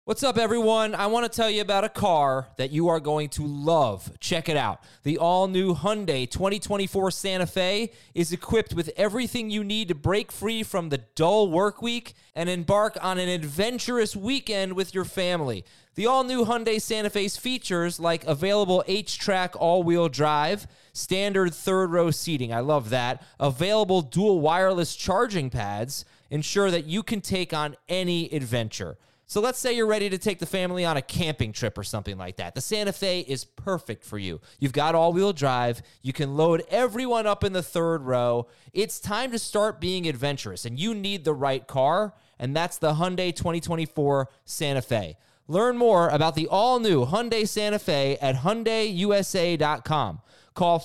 What's up, everyone? I want to tell you about a car that you are going to love. Check it out. The all-new Hyundai 2024 Santa Fe is equipped with everything you need to break free from the dull work week and embark on an adventurous weekend with your family. The all-new Hyundai Santa Fe's features like available H-Track all-wheel drive, standard third-row seating, I love that, available dual wireless charging pads, ensure that you can take on any adventure. So let's say you're ready to take the family on a camping trip or something like that. The Santa Fe is perfect for you. You've got all-wheel drive. You can load everyone up in the third row. It's time to start being adventurous, and you need the right car, and that's the Hyundai 2024 Santa Fe. Learn more about the all-new Hyundai Santa Fe at HyundaiUSA.com. Call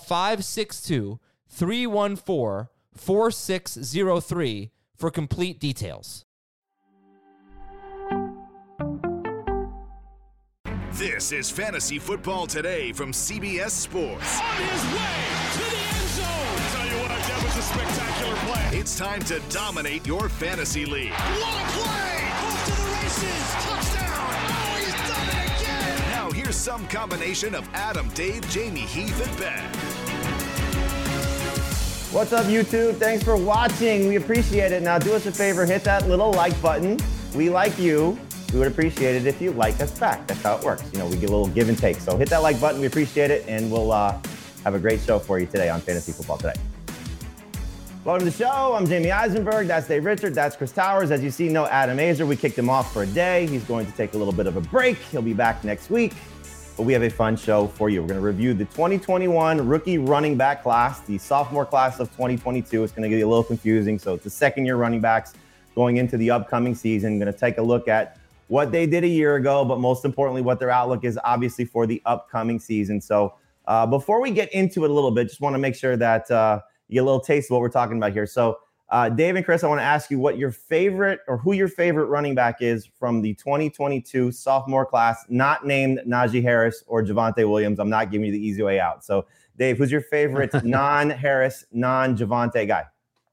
562-314-4603 for complete details. This is Fantasy Football Today from CBS Sports. On his way to the end zone. I'll tell you what, that was a spectacular play. It's time to dominate your fantasy league. What a play! Off to the races. Touchdown. Oh, he's done it again. Now here's some combination of Adam, Dave, Jamie, Heath, and Ben. What's up, YouTube? Thanks for watching. We appreciate it. Now do us a favor, hit that little like button. We like you. We would appreciate it if you like us back. That's how it works. You know, we get a little give and take. So hit that like button. We appreciate it. And we'll have a great show for you today on Fantasy Football Today. Welcome to the show. I'm Jamie Eisenberg. That's Dave Richard. That's Chris Towers. As you see, no Adam Azer. We kicked him off for a day. He's going to take a little bit of a break. He'll be back next week. But we have a fun show for you. We're going to review the 2021 rookie running back class, the sophomore class of 2022. It's going to get you a little confusing. So it's the second-year running backs going into the upcoming season. Going to take a look at what they did a year ago, but most importantly, what their outlook is obviously for the upcoming season. So before we get into it a little bit, just want to make sure that you get a little taste of what we're talking about here. So Dave and Chris, I want to ask you what your favorite or who your favorite running back is from the 2022 sophomore class, not named Najee Harris or Javonte Williams. I'm not giving you the easy way out. So Dave, who's your favorite non-Harris, non-Javonte guy?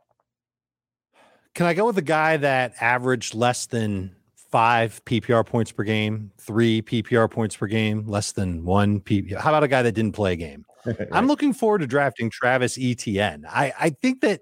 Can I go with the guy that averaged less than 5 PPR points per game, 3 PPR points per game, less than 1 PPR? How about a guy that didn't play a game? Right. I'm looking forward to drafting Travis Etienne. I think the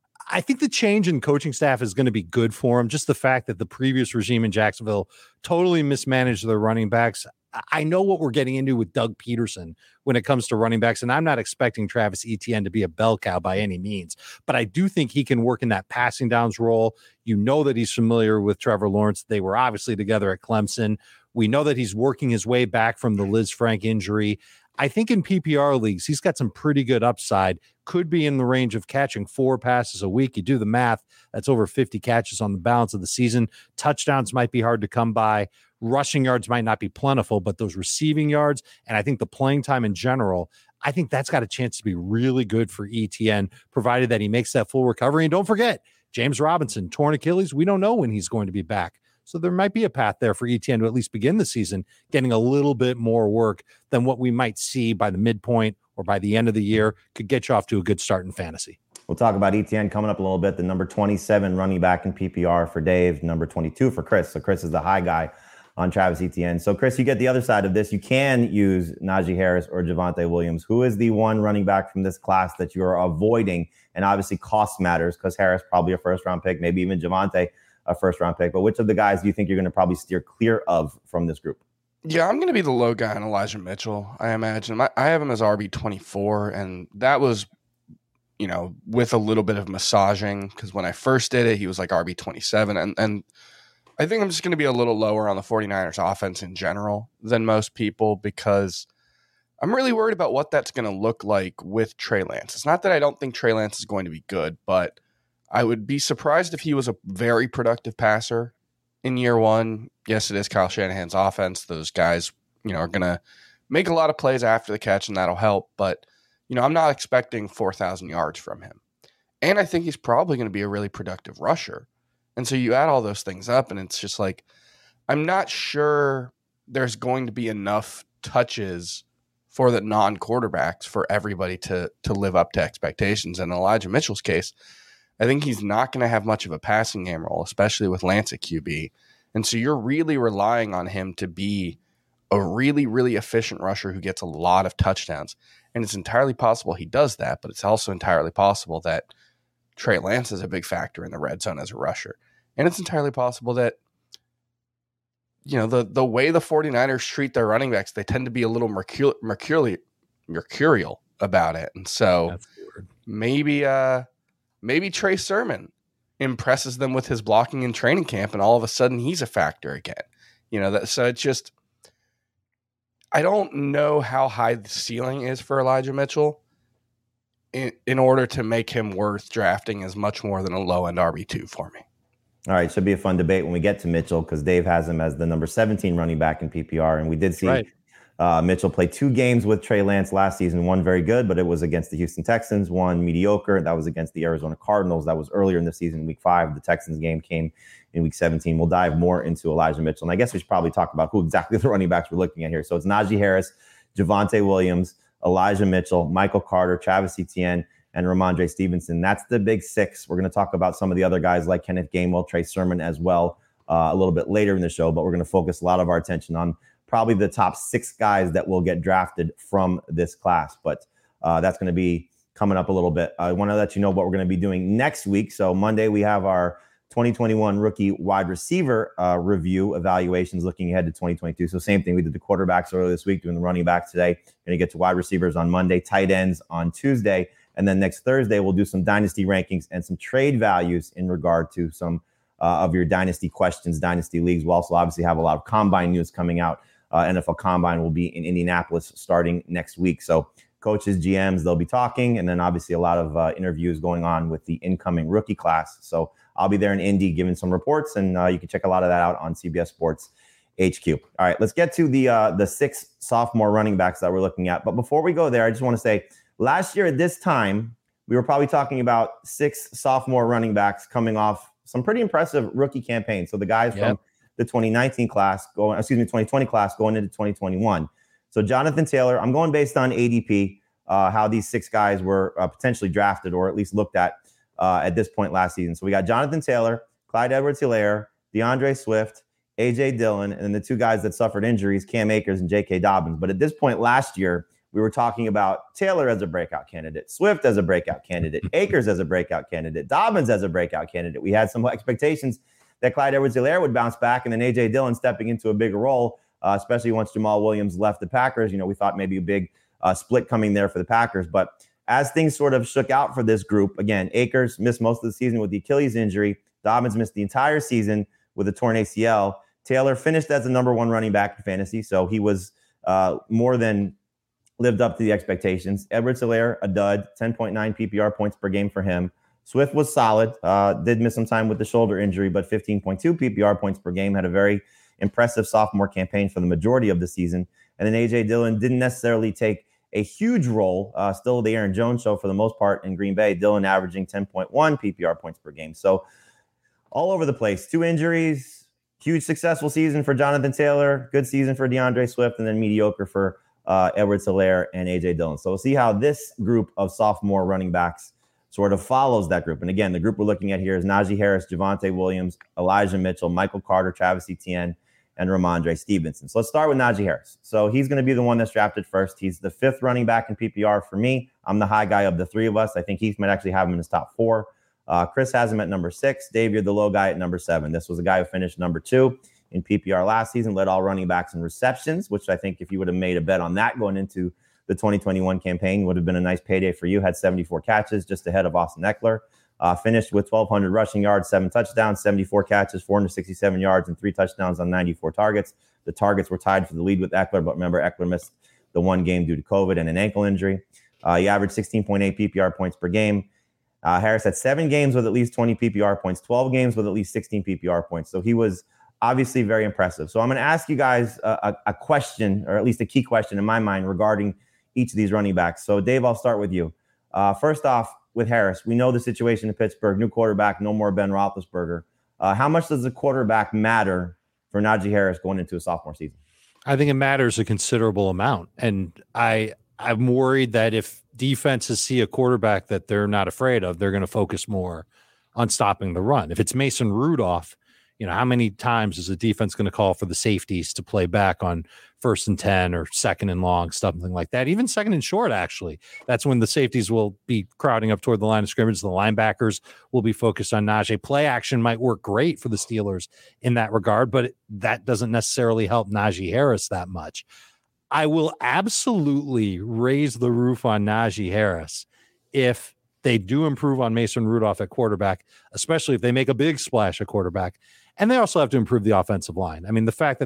change in coaching staff is going to be good for him. Just the fact that the previous regime in Jacksonville totally mismanaged their running backs. I know what we're getting into with Doug Peterson when it comes to running backs, and I'm not expecting Travis Etienne to be a bell cow by any means, but I do think he can work in that passing downs role. You know that he's familiar with Trevor Lawrence. They were obviously together at Clemson. We know that he's working his way back from the Liz Frank injury. I think in PPR leagues, he's got some pretty good upside, could be in the range of catching 4 passes a week. You do the math, that's over 50 catches on the balance of the season. Touchdowns might be hard to come by. Rushing yards might not be plentiful, but those receiving yards, and I think the playing time in general, I think that's got a chance to be really good for Etienne, provided that he makes that full recovery. And don't forget, James Robinson, torn Achilles, we don't know when he's going to be back. So there might be a path there for Etienne to at least begin the season getting a little bit more work than what we might see by the midpoint or by the end of the year. Could get you off to a good start in fantasy. We'll talk about Etienne coming up a little bit. The number 27 running back in PPR for Dave, number 22 for Chris. So Chris is the high guy on Travis Etienne. So Chris, you get the other side of this. You can use Najee Harris or Javonte Williams. Who is the one running back from this class that you're avoiding? And obviously cost matters because Harris probably a first-round pick, maybe even Javonte a first-round pick. But which of the guys do you think you're going to probably steer clear of from this group? Yeah, I'm going to be the low guy on Elijah Mitchell, I imagine. I have him as RB24, and that was, you know, with a little bit of massaging because when I first did it, he was like RB27. And I think I'm just going to be a little lower on the 49ers offense in general than most people because I'm really worried about what that's going to look like with Trey Lance. It's not that I don't think Trey Lance is going to be good, but I would be surprised if he was a very productive passer in year one. Yes, it is Kyle Shanahan's offense. Those guys, you know, are going to make a lot of plays after the catch, and that'll help. But, you know, I'm not expecting 4,000 yards from him. And I think he's probably going to be a really productive rusher. And so you add all those things up, and it's just like, I'm not sure there's going to be enough touches for the non-quarterbacks for everybody to live up to expectations. And in Elijah Mitchell's case, I think he's not going to have much of a passing game role, especially with Lance at QB. And so you're really relying on him to be a really, really efficient rusher who gets a lot of touchdowns. And it's entirely possible he does that, but it's also entirely possible that Trey Lance is a big factor in the red zone as a rusher. And it's entirely possible that, the way the 49ers treat their running backs, they tend to be a little mercurial about it. And so maybe Trey Sermon impresses them with his blocking in training camp, and all of a sudden he's a factor again. So it's just, I don't know how high the ceiling is for Elijah Mitchell in order to make him worth drafting as much more than a low-end RB2 for me. All right, should be a fun debate when we get to Mitchell, because Dave has him as the number 17 running back in PPR, and we did see Mitchell play 2 games with Trey Lance last season. One very good, but it was against the Houston Texans. One mediocre, that was against the Arizona Cardinals. That was earlier in the season, week 5. The Texans game came in week 17. We'll dive more into Elijah Mitchell, and I guess we should probably talk about who exactly the running backs we're looking at here. So it's Najee Harris, Javonte Williams, Elijah Mitchell, Michael Carter, Travis Etienne, and Ramondre Stevenson. That's the big 6. We're going to talk about some of the other guys like Kenneth Gainwell, Trey Sermon as well a little bit later in the show, but we're going to focus a lot of our attention on probably the top 6 guys that will get drafted from this class. But that's going to be coming up a little bit. I want to let you know what we're going to be doing next week. So Monday, we have our 2021 rookie wide receiver review evaluations looking ahead to 2022. So same thing. We did the quarterbacks earlier this week, doing the running backs today. Going to get to wide receivers on Monday, tight ends on Tuesday. And then next Thursday, we'll do some dynasty rankings and some trade values in regard to some of your dynasty questions, dynasty leagues. We'll also obviously have a lot of combine news coming out. NFL Combine will be in Indianapolis starting next week. So coaches, GMs, they'll be talking. And then obviously a lot of interviews going on with the incoming rookie class. So I'll be there in Indy giving some reports, and you can check a lot of that out on CBS Sports HQ. All right, let's get to the 6 sophomore running backs that we're looking at. But before we go there, I just want to say, last year at this time, we were probably talking about 6 sophomore running backs coming off some pretty impressive rookie campaigns. So the guys from the 2020 class going into 2021. So Jonathan Taylor, I'm going based on ADP, how these 6 guys were potentially drafted or at least looked at this point last season. So we got Jonathan Taylor, Clyde Edwards-Helaire, DeAndre Swift, A.J. Dillon, and then the 2 guys that suffered injuries, Cam Akers and J.K. Dobbins. But at this point last year, we were talking about Taylor as a breakout candidate, Swift as a breakout candidate, Akers as a breakout candidate, Dobbins as a breakout candidate. We had some expectations that Clyde Edwards-Helaire would bounce back, and then A.J. Dillon stepping into a bigger role, especially once Jamal Williams left the Packers. We thought maybe a big split coming there for the Packers. But as things sort of shook out for this group, again, Akers missed most of the season with the Achilles injury. Dobbins missed the entire season with a torn ACL. Taylor finished as the number 1 running back in fantasy, so he was more than lived up to the expectations. Edwards-Helaire, a dud, 10.9 PPR points per game for him. Swift was solid, did miss some time with the shoulder injury, but 15.2 PPR points per game, had a very impressive sophomore campaign for the majority of the season. And then A.J. Dillon didn't necessarily take a huge role, still the Aaron Jones show for the most part in Green Bay. Dillon averaging 10.1 PPR points per game. So all over the place. 2 injuries, huge successful season for Jonathan Taylor, good season for DeAndre Swift, and then mediocre for Edwards-Helaire and A.J. Dillon. So we'll see how this group of sophomore running backs sort of follows that group. And again, the group we're looking at here is Najee Harris, Javonte Williams, Elijah Mitchell, Michael Carter, Travis Etienne, and Ramondre Stevenson. So let's start with Najee Harris. So he's going to be the one that's drafted first. He's the 5th running back in PPR for me. I'm the high guy of the 3 of us. I think Heath might actually have him in his top 4. Chris has him at number 6. Dave, you're the low guy at number 7. This was a guy who finished number 2 in PPR last season, led all running backs in receptions, which I think if you would have made a bet on that going into the 2021 campaign would have been a nice payday for you. Had 74 catches, just ahead of Austin Eckler. Finished with 1,200 rushing yards, 7 touchdowns, 74 catches, 467 yards, and 3 touchdowns on 94 targets. The targets were tied for the lead with Eckler, but remember, Eckler missed the 1 game due to COVID and an ankle injury. He averaged 16.8 PPR points per game. Harris had 7 games with at least 20 PPR points, 12 games with at least 16 PPR points. So he was obviously very impressive. So I'm going to ask you guys a question, or at least a key question in my mind regarding each of these running backs. So Dave, I'll start with you. First off, with Harris, we know the situation in Pittsburgh, new quarterback, no more Ben Roethlisberger. How much does the quarterback matter for Najee Harris going into a sophomore season? I think it matters a considerable amount. And I'm worried that if defenses see a quarterback that they're not afraid of, they're going to focus more on stopping the run. If it's Mason Rudolph, How many times is the defense going to call for the safeties to play back on 1st and 10 or 2nd and long, something like that? Even 2nd and short, actually. That's when the safeties will be crowding up toward the line of scrimmage. The linebackers will be focused on Najee. Play action might work great for the Steelers in that regard, but that doesn't necessarily help Najee Harris that much. I will absolutely raise the roof on Najee Harris if they do improve on Mason Rudolph at quarterback, especially if they make a big splash at quarterback. And they also have to improve the offensive line. I mean, the fact that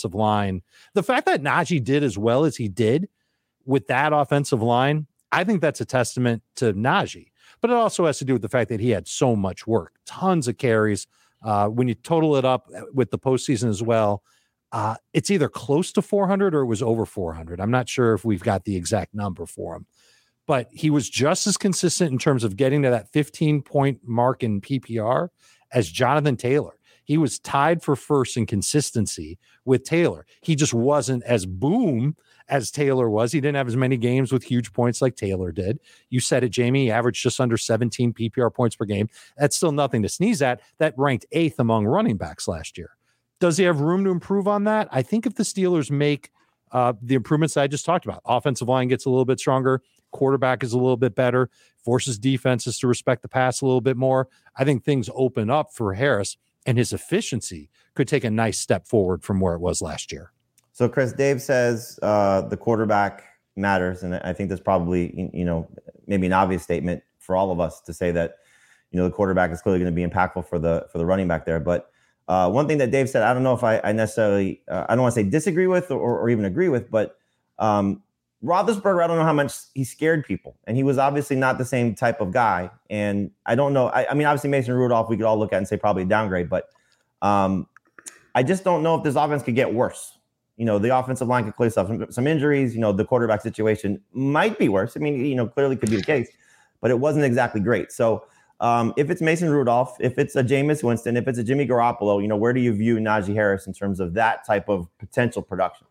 Najee did as well as he did with that offensive line, I think that's a testament to Najee. But it also has to do with the fact that he had so much work, tons of carries. When you total it up with the postseason as well, it's either close to 400 or it was over 400. I'm not sure if we've got the exact number for him. But he was just as consistent in terms of getting to that 15-point mark in PPR as Jonathan Taylor. He was tied for first in consistency with Taylor. He just wasn't as boom as Taylor was. He didn't have as many games with huge points like Taylor did. You said it, Jamie. He averaged just under 17 PPR points per game. That's still nothing to sneeze at. That ranked 8th among running backs last year. Does he have room to improve on that? I think if the Steelers make the improvements that I just talked about, offensive line gets a little bit stronger, quarterback is a little bit better, forces defenses to respect the pass a little bit more, I think things open up for Harris, and his efficiency could take a nice step forward from where it was last year. So, Chris, Dave says the quarterback matters, and I think that's probably, maybe an obvious statement for all of us to say that, the quarterback is clearly going to be impactful for the running back there. But one thing that Dave said, I don't know if I necessarily, I don't want to say disagree with or even agree with, but Roethlisberger, I don't know how much he scared people, and he was obviously not the same type of guy. And I don't know. I mean, obviously Mason Rudolph, we could all look at and say probably a downgrade, but I just don't know if this offense could get worse. The offensive line could clearly suffer some injuries. The quarterback situation might be worse. I mean, clearly could be the case, but it wasn't exactly great. So if it's Mason Rudolph, if it's a Jameis Winston, if it's a Jimmy Garoppolo, where do you view Najee Harris in terms of that type of potential production?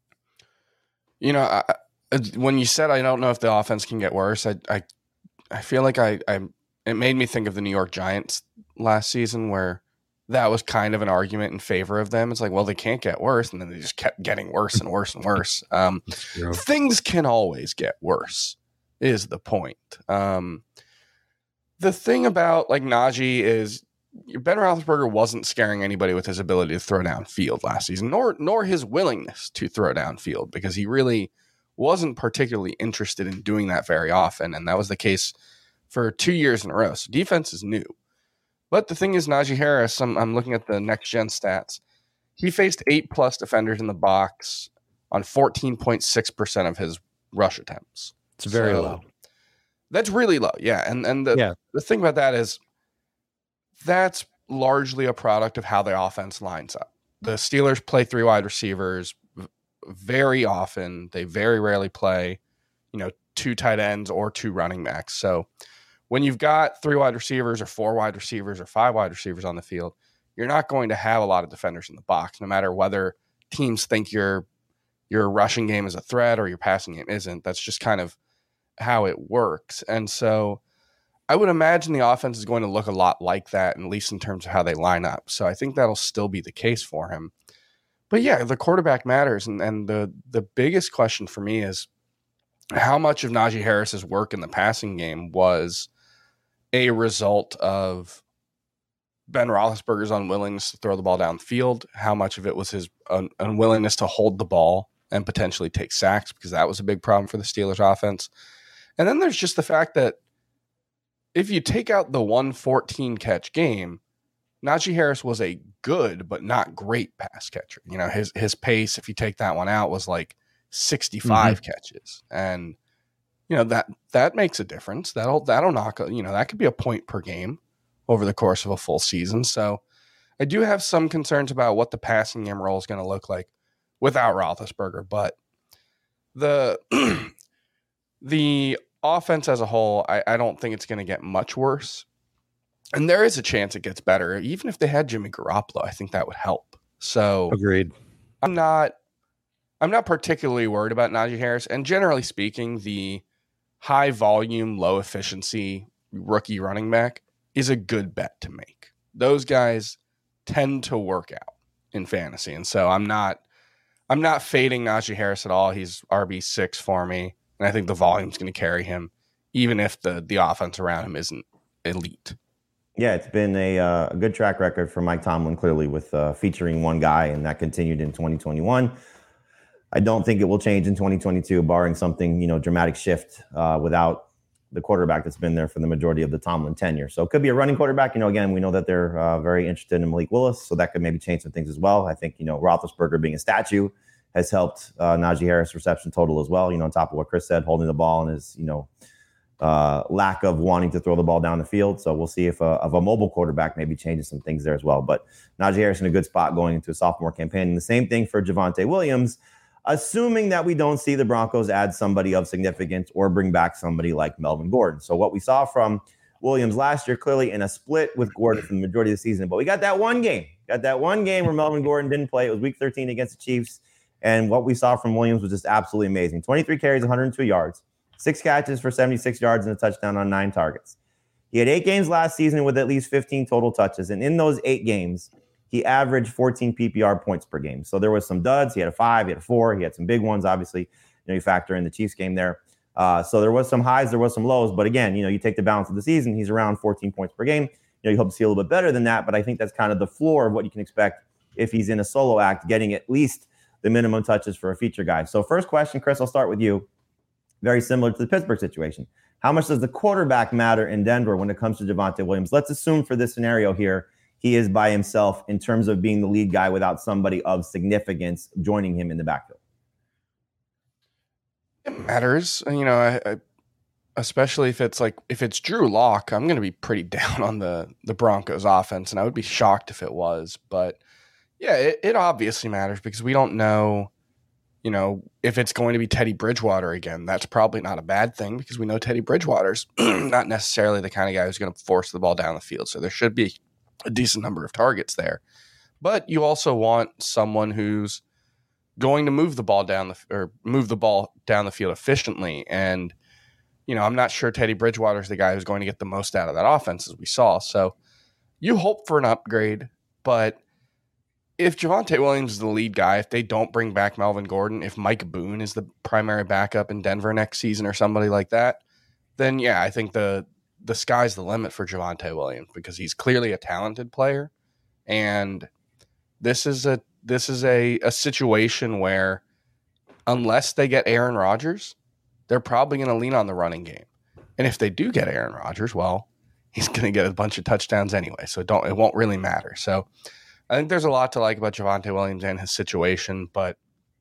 When you said I don't know if the offense can get worse, I feel like it made me think of the New York Giants last season, where that was kind of an argument in favor of them. It's like, well, they can't get worse, and then they just kept getting worse and worse and worse. Things can always get worse, is the point. The thing about Najee is Ben Roethlisberger wasn't scaring anybody with his ability to throw downfield last season, nor his willingness to throw downfield, because he really wasn't particularly interested in doing that very often, and that was the case for 2 years in a row. So defense is new. But the thing is, Najee Harris, I'm looking at the next-gen stats, he faced 8+ defenders in the box on 14.6% of his rush attempts. It's very low. That's really low, yeah. And the thing about that is that's largely a product of how the offense lines up. The Steelers play 3 wide receivers very often. They very rarely play, 2 tight ends or 2 running backs. So when you've got 3 wide receivers or 4 wide receivers or 5 wide receivers on the field, you're not going to have a lot of defenders in the box, no matter whether teams think your rushing game is a threat or your passing game isn't. That's just kind of how it works. And so I would imagine the offense is going to look a lot like that, at least in terms of how they line up. So I think that'll still be the case for him. But yeah, the quarterback matters. And the biggest question for me is how much of Najee Harris's work in the passing game was a result of Ben Roethlisberger's unwillingness to throw the ball down the field, how much of it was his unwillingness to hold the ball and potentially take sacks, because that was a big problem for the Steelers offense. And then there's just the fact that if you take out the 114 catch game, Najee Harris was a good but not great pass catcher. His pace, if you take that one out, was like 65 catches. And that makes a difference. That'll knock, that could be a point per game over the course of a full season. So I do have some concerns about what the passing game role is going to look like without Roethlisberger, but the offense as a whole, I don't think it's going to get much worse. And there is a chance it gets better. Even if they had Jimmy Garoppolo, I think that would help. So agreed. I'm not particularly worried about Najee Harris. And generally speaking, the high volume, low efficiency rookie running back is a good bet to make. Those guys tend to work out in fantasy. And so I'm not fading Najee Harris at all. He's RB6 for me. And I think the volume's going to carry him, even if the offense around him isn't elite. Yeah, it's been a good track record for Mike Tomlin, clearly, with featuring one guy, and that continued in 2021. I don't think it will change in 2022, barring something, dramatic shift without the quarterback that's been there for the majority of the Tomlin tenure. So it could be a running quarterback. Again, we know that they're very interested in Malik Willis, so that could maybe change some things as well. I think, Roethlisberger being a statue has helped Najee Harris reception total as well, on top of what Chris said, holding the ball and his, lack of wanting to throw the ball down the field. So we'll see if a mobile quarterback maybe changes some things there as well. But Najee Harris in a good spot going into a sophomore campaign. And the same thing for Javonte Williams, assuming that we don't see the Broncos add somebody of significance or bring back somebody like Melvin Gordon. So what we saw from Williams last year, clearly in a split with Gordon for the majority of the season, but we got that one game. Where Melvin Gordon didn't play. It was week 13 against the Chiefs. And what we saw from Williams was just absolutely amazing. 23 carries, 102 yards, 6 catches for 76 yards and a touchdown on 9 targets. He had 8 games last season with at least 15 total touches. And in those 8 games, he averaged 14 PPR points per game. So there was some duds. He had a 5, he had a 4, he had some big ones, obviously. You factor in the Chiefs game there. So there was some highs, there was some lows. But again, you take the balance of the season, he's around 14 points per game. You hope to see a little bit better than that. But I think that's kind of the floor of what you can expect if he's in a solo act, getting at least the minimum touches for a feature guy. So first question, Chris, I'll start with you. Very similar to the Pittsburgh situation. How much does the quarterback matter in Denver when it comes to Javonte Williams? Let's assume for this scenario here, he is by himself in terms of being the lead guy without somebody of significance joining him in the backfield. It matters, especially if it's Drew Lock. I'm going to be pretty down on the Broncos offense, and I would be shocked if it was. But yeah, it obviously matters because we don't know, if it's going to be Teddy Bridgewater again. That's probably not a bad thing because we know Teddy Bridgewater's not necessarily the kind of guy who's going to force the ball down the field. So there should be a decent number of targets there. But you also want someone who's going to move the ball down the field efficiently. And, I'm not sure Teddy Bridgewater is the guy who's going to get the most out of that offense, as we saw. So you hope for an upgrade, but if Javonte Williams is the lead guy, if they don't bring back Melvin Gordon, if Mike Boone is the primary backup in Denver next season or somebody like that, then yeah, I think the sky's the limit for Javonte Williams because he's clearly a talented player. And this is a situation where unless they get Aaron Rodgers, they're probably going to lean on the running game. And if they do get Aaron Rodgers, well, he's going to get a bunch of touchdowns anyway. So it won't really matter. So I think there's a lot to like about Javonte Williams and his situation, but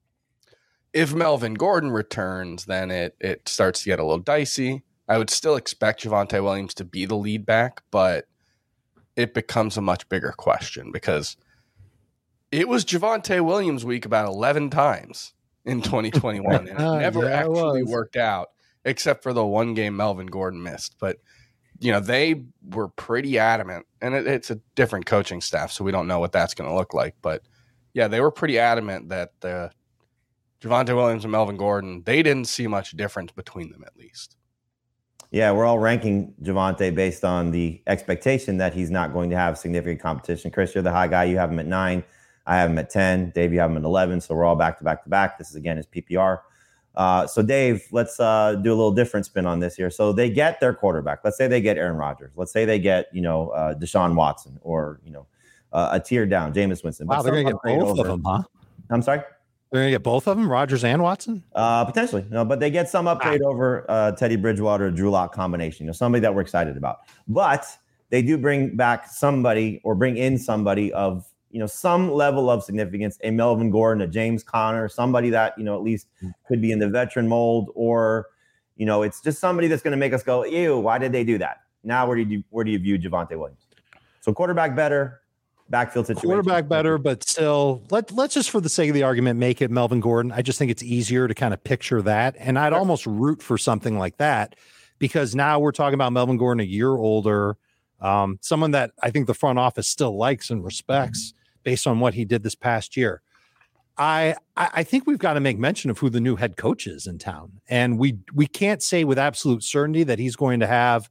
if Melvin Gordon returns, then it starts to get a little dicey. I would still expect Javonte Williams to be the lead back, but it becomes a much bigger question because it was Javonte Williams week about 11 times in 2021, and it never actually worked out except for the one game Melvin Gordon missed. But they were pretty adamant, and it's a different coaching staff, so we don't know what that's going to look like. But yeah, they were pretty adamant that Javonte Williams and Melvin Gordon, they didn't see much difference between them at least. Yeah, we're all ranking Javonte based on the expectation that he's not going to have significant competition. Chris, you're the high guy. You have him at 9. I have him at 10. Dave, you have him at 11. So we're all back to back to back. This is, again, his PPR. So, Dave, let's do a little different spin on this here. So they get their quarterback. Let's say they get Aaron Rodgers. Let's say they get, Deshaun Watson or, a tier down, Jameis Winston. Wow, they're going to get both of them, huh? I'm sorry? They're going to get both of them, Rodgers and Watson? Potentially. No, but they get some upgrade over Teddy Bridgewater, Drew Lock combination, somebody that we're excited about. But they do bring back somebody or bring in somebody of, some level of significance, a Melvin Gordon, a James Conner, somebody that, at least could be in the veteran mold, or, it's just somebody that's going to make us go, ew, why did they do that? Now, where do you view Javonte Williams? So quarterback better, backfield situation. Quarterback better, but still, let's just for the sake of the argument, make it Melvin Gordon. I just think it's easier to kind of picture that. And I'd almost root for something like that because now we're talking about Melvin Gordon a year older, someone that I think the front office still likes and respects based on what he did this past year. I think we've got to make mention of who the new head coach is in town. And we can't say with absolute certainty that he's going to have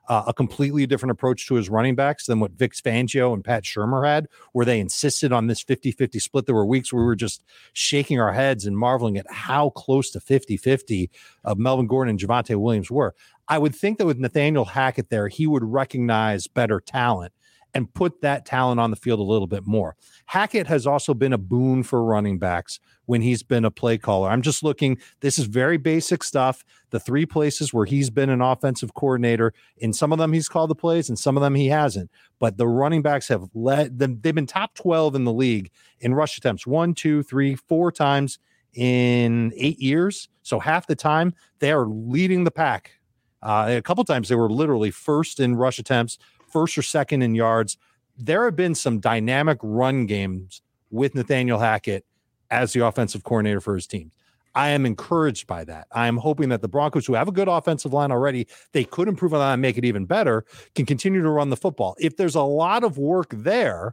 a completely different approach to his running backs than what Vic Fangio and Pat Shurmur had, where they insisted on this 50-50 split. There were weeks where we were just shaking our heads and marveling at how close to 50-50 of Melvin Gordon and Javonte Williams were. I would think that with Nathaniel Hackett there, he would recognize better talent and put that talent on the field a little bit more. Hackett has also been a boon for running backs when he's been a play caller. I'm just looking, this is very basic stuff. The 3 places where he's been an offensive coordinator, in some of them he's called the plays and some of them he hasn't. But the running backs have led them. They've been top 12 in the league in rush attempts 1, 2, 3, 4 times in 8 years. So half the time they are leading the pack. A couple times they were literally first in rush attempts, first or second in yards. There have been some dynamic run games with Nathaniel Hackett as the offensive coordinator for his team. I am encouraged by that. I am hoping that the Broncos, who have a good offensive line already, they could improve on that and make it even better, can continue to run the football. If there's a lot of work there,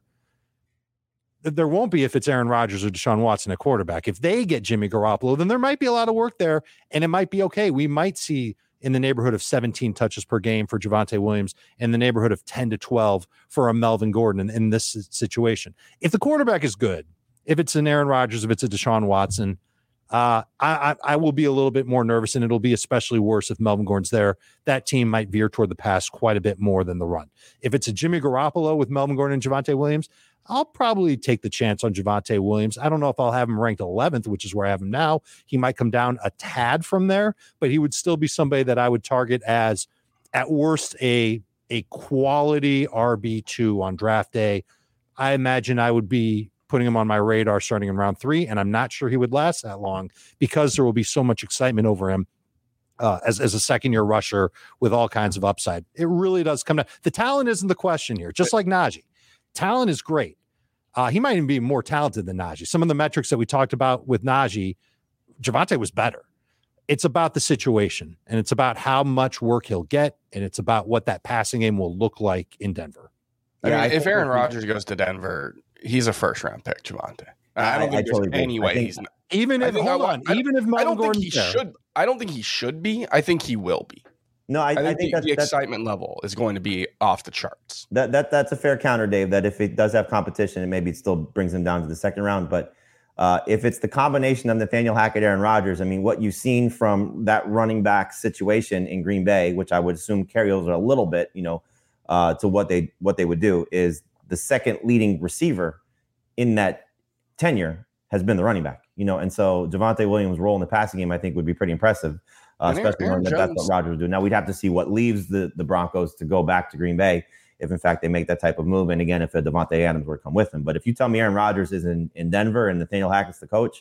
there won't be if it's Aaron Rodgers or Deshaun Watson at quarterback. If they get Jimmy Garoppolo, then there might be a lot of work there, and it might be okay. We might see in the neighborhood of 17 touches per game for Javonte Williams, in the neighborhood of 10 to 12 for a Melvin Gordon in this situation. If the quarterback is good, if it's an Aaron Rodgers, if it's a Deshaun Watson, I will be a little bit more nervous, and it'll be especially worse if Melvin Gordon's there. That team might veer toward the pass quite a bit more than the run. If it's a Jimmy Garoppolo with Melvin Gordon and Javonte Williams, I'll probably take the chance on Javonte Williams. I don't know if I'll have him ranked 11th, which is where I have him now. He might come down a tad from there, but he would still be somebody that I would target as, at worst, a quality RB2 on draft day. I imagine I would be putting him on my radar starting in round 3, and I'm not sure he would last that long because there will be so much excitement over him as a second-year rusher with all kinds of upside. It really does come down. The talent isn't the question here, just like Najee. Talent is great. He might even be more talented than Najee. Some of the metrics that we talked about with Najee, Javonte was better. It's about the situation, and it's about how much work he'll get, and it's about what that passing game will look like in Denver. I mean, if Aaron Rodgers goes to Denver, he's a first-round pick, Javonte. I don't think there's any way he's not. Even if Melvin Gordon's there. I don't think he should be. I think he will be. No, I think the excitement level is going to be off the charts. That's a fair counter, Dave, that if it does have competition, and maybe it still brings him down to the second round. But if it's the combination of Nathaniel Hackett, Aaron Rodgers, I mean, what you've seen from that running back situation in Green Bay, which I would assume carries over a little bit, to what they would do, is the second leading receiver in that tenure has been the running back, and so Javonte Williams' role in the passing game, I think, would be pretty impressive. Especially knowing that that's what Rodgers would do. Now, we'd have to see what leaves the Broncos to go back to Green Bay if, in fact, they make that type of move. And again, if Devontae Adams were to come with him. But if you tell me Aaron Rodgers is in Denver and Nathaniel Hackett's the coach,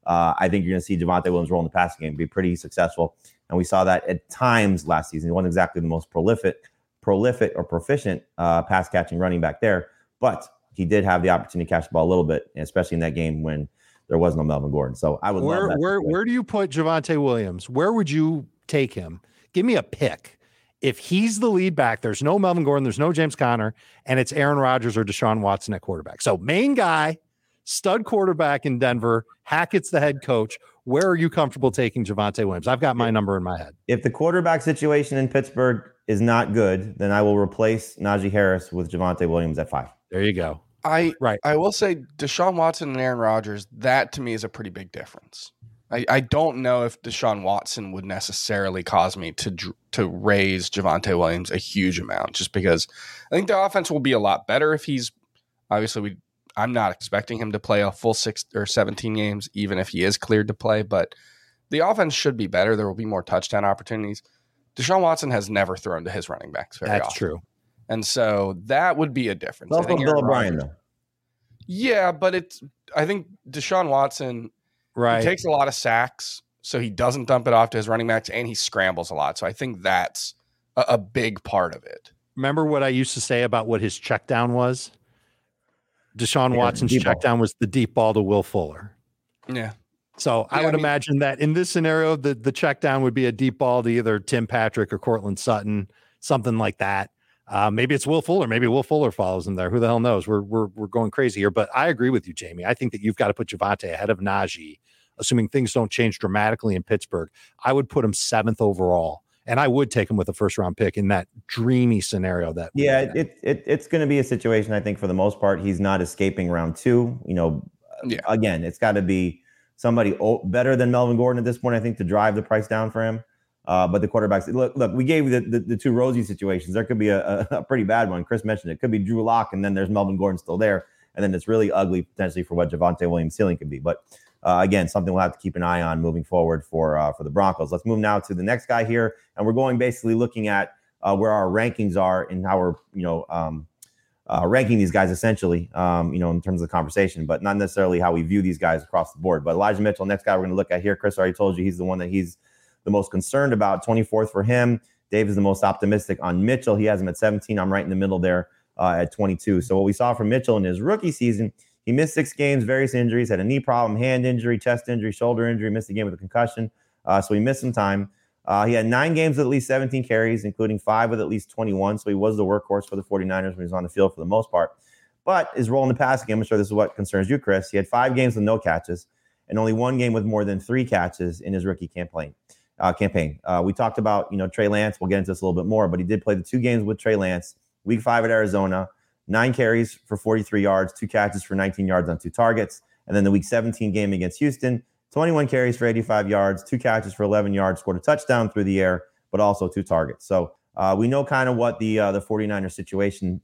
I think you're going to see Javonte Williams' role in the passing game be pretty successful. And we saw that at times last season. He wasn't exactly the most prolific or proficient pass-catching running back there, but he did have the opportunity to catch the ball a little bit, especially in that game when there was no Melvin Gordon. So I would love that. Where do you put Javonte Williams? Where would you take him? Give me a pick. If he's the lead back, there's no Melvin Gordon, there's no James Conner, and it's Aaron Rodgers or Deshaun Watson at quarterback. So main guy, stud quarterback in Denver, Hackett's the head coach. Where are you comfortable taking Javonte Williams? I've got my number in my head. If the quarterback situation in Pittsburgh is not good, then I will replace Najee Harris with Javonte Williams at 5. There you go. I will say Deshaun Watson and Aaron Rodgers, that to me is a pretty big difference. I don't know if Deshaun Watson would necessarily cause me to raise Javonte Williams a huge amount, just because I think the offense will be a lot better if he's obviously I'm not expecting him to play a full 6 or 17 games, even if he is cleared to play, but the offense should be better. There will be more touchdown opportunities. Deshaun Watson has never thrown to his running backs very often. That's true. And so that would be a difference. It's also Bill O'Brien, though. Yeah, but I think Deshaun Watson takes a lot of sacks, so he doesn't dump it off to his running backs, and he scrambles a lot. So I think that's a big part of it. Remember what I used to say about what his check down was? Deshaun Watson's check down was the deep ball to Will Fuller. Yeah. So I would imagine that in this scenario, the check down would be a deep ball to either Tim Patrick or Cortland Sutton, something like that. Maybe it's Will Fuller. Maybe Will Fuller follows him there. Who the hell knows? We're going crazy here. But I agree with you, Jamie. I think that you've got to put Javonte ahead of Najee, assuming things don't change dramatically in Pittsburgh. I would put him 7th overall And I would take him with a first-round pick in that dreamy scenario. It's going to be a situation, I think, for the most part, he's not escaping round 2. Again, it's got to be somebody better than Melvin Gordon at this point, I think, to drive the price down for him. But the quarterbacks, look, we gave you the two rosy situations. There could be a pretty bad one. Chris mentioned it. Could be Drew Lock, and then there's Melvin Gordon still there. And then it's really ugly potentially for what Javonte Williams' ceiling could be. But again, something we'll have to keep an eye on moving forward for the Broncos. Let's move now to the next guy here. And we're going basically looking at where our rankings are and how we're ranking these guys essentially, in terms of the conversation, but not necessarily how we view these guys across the board. But Elijah Mitchell, next guy we're going to look at here. Chris already told you he's the one that he's the most concerned about. 24th for him. Dave is the most optimistic on Mitchell. He has him at 17. I'm right in the middle there at 22. So what we saw from Mitchell in his rookie season, he missed 6 games, various injuries, had a knee problem, hand injury, chest injury, shoulder injury, missed a game with a concussion. So he missed some time. He had 9 games with at least 17 carries, including 5 with at least 21. So he was the workhorse for the 49ers when he was on the field for the most part. But his role in the passing game, I'm sure this is what concerns you, Chris. He had 5 games with no catches and only 1 game with more than 3 catches in his rookie campaign. We talked about, Trey Lance. We'll get into this a little bit more, but he did play the 2 games with Trey Lance, week 5 at Arizona, 9 carries for 43 yards, 2 catches for 19 yards on 2 targets. And then the week 17 game against Houston, 21 carries for 85 yards, 2 catches for 11 yards, scored a touchdown through the air, but also 2 targets. So we know kind of what the 49ers situation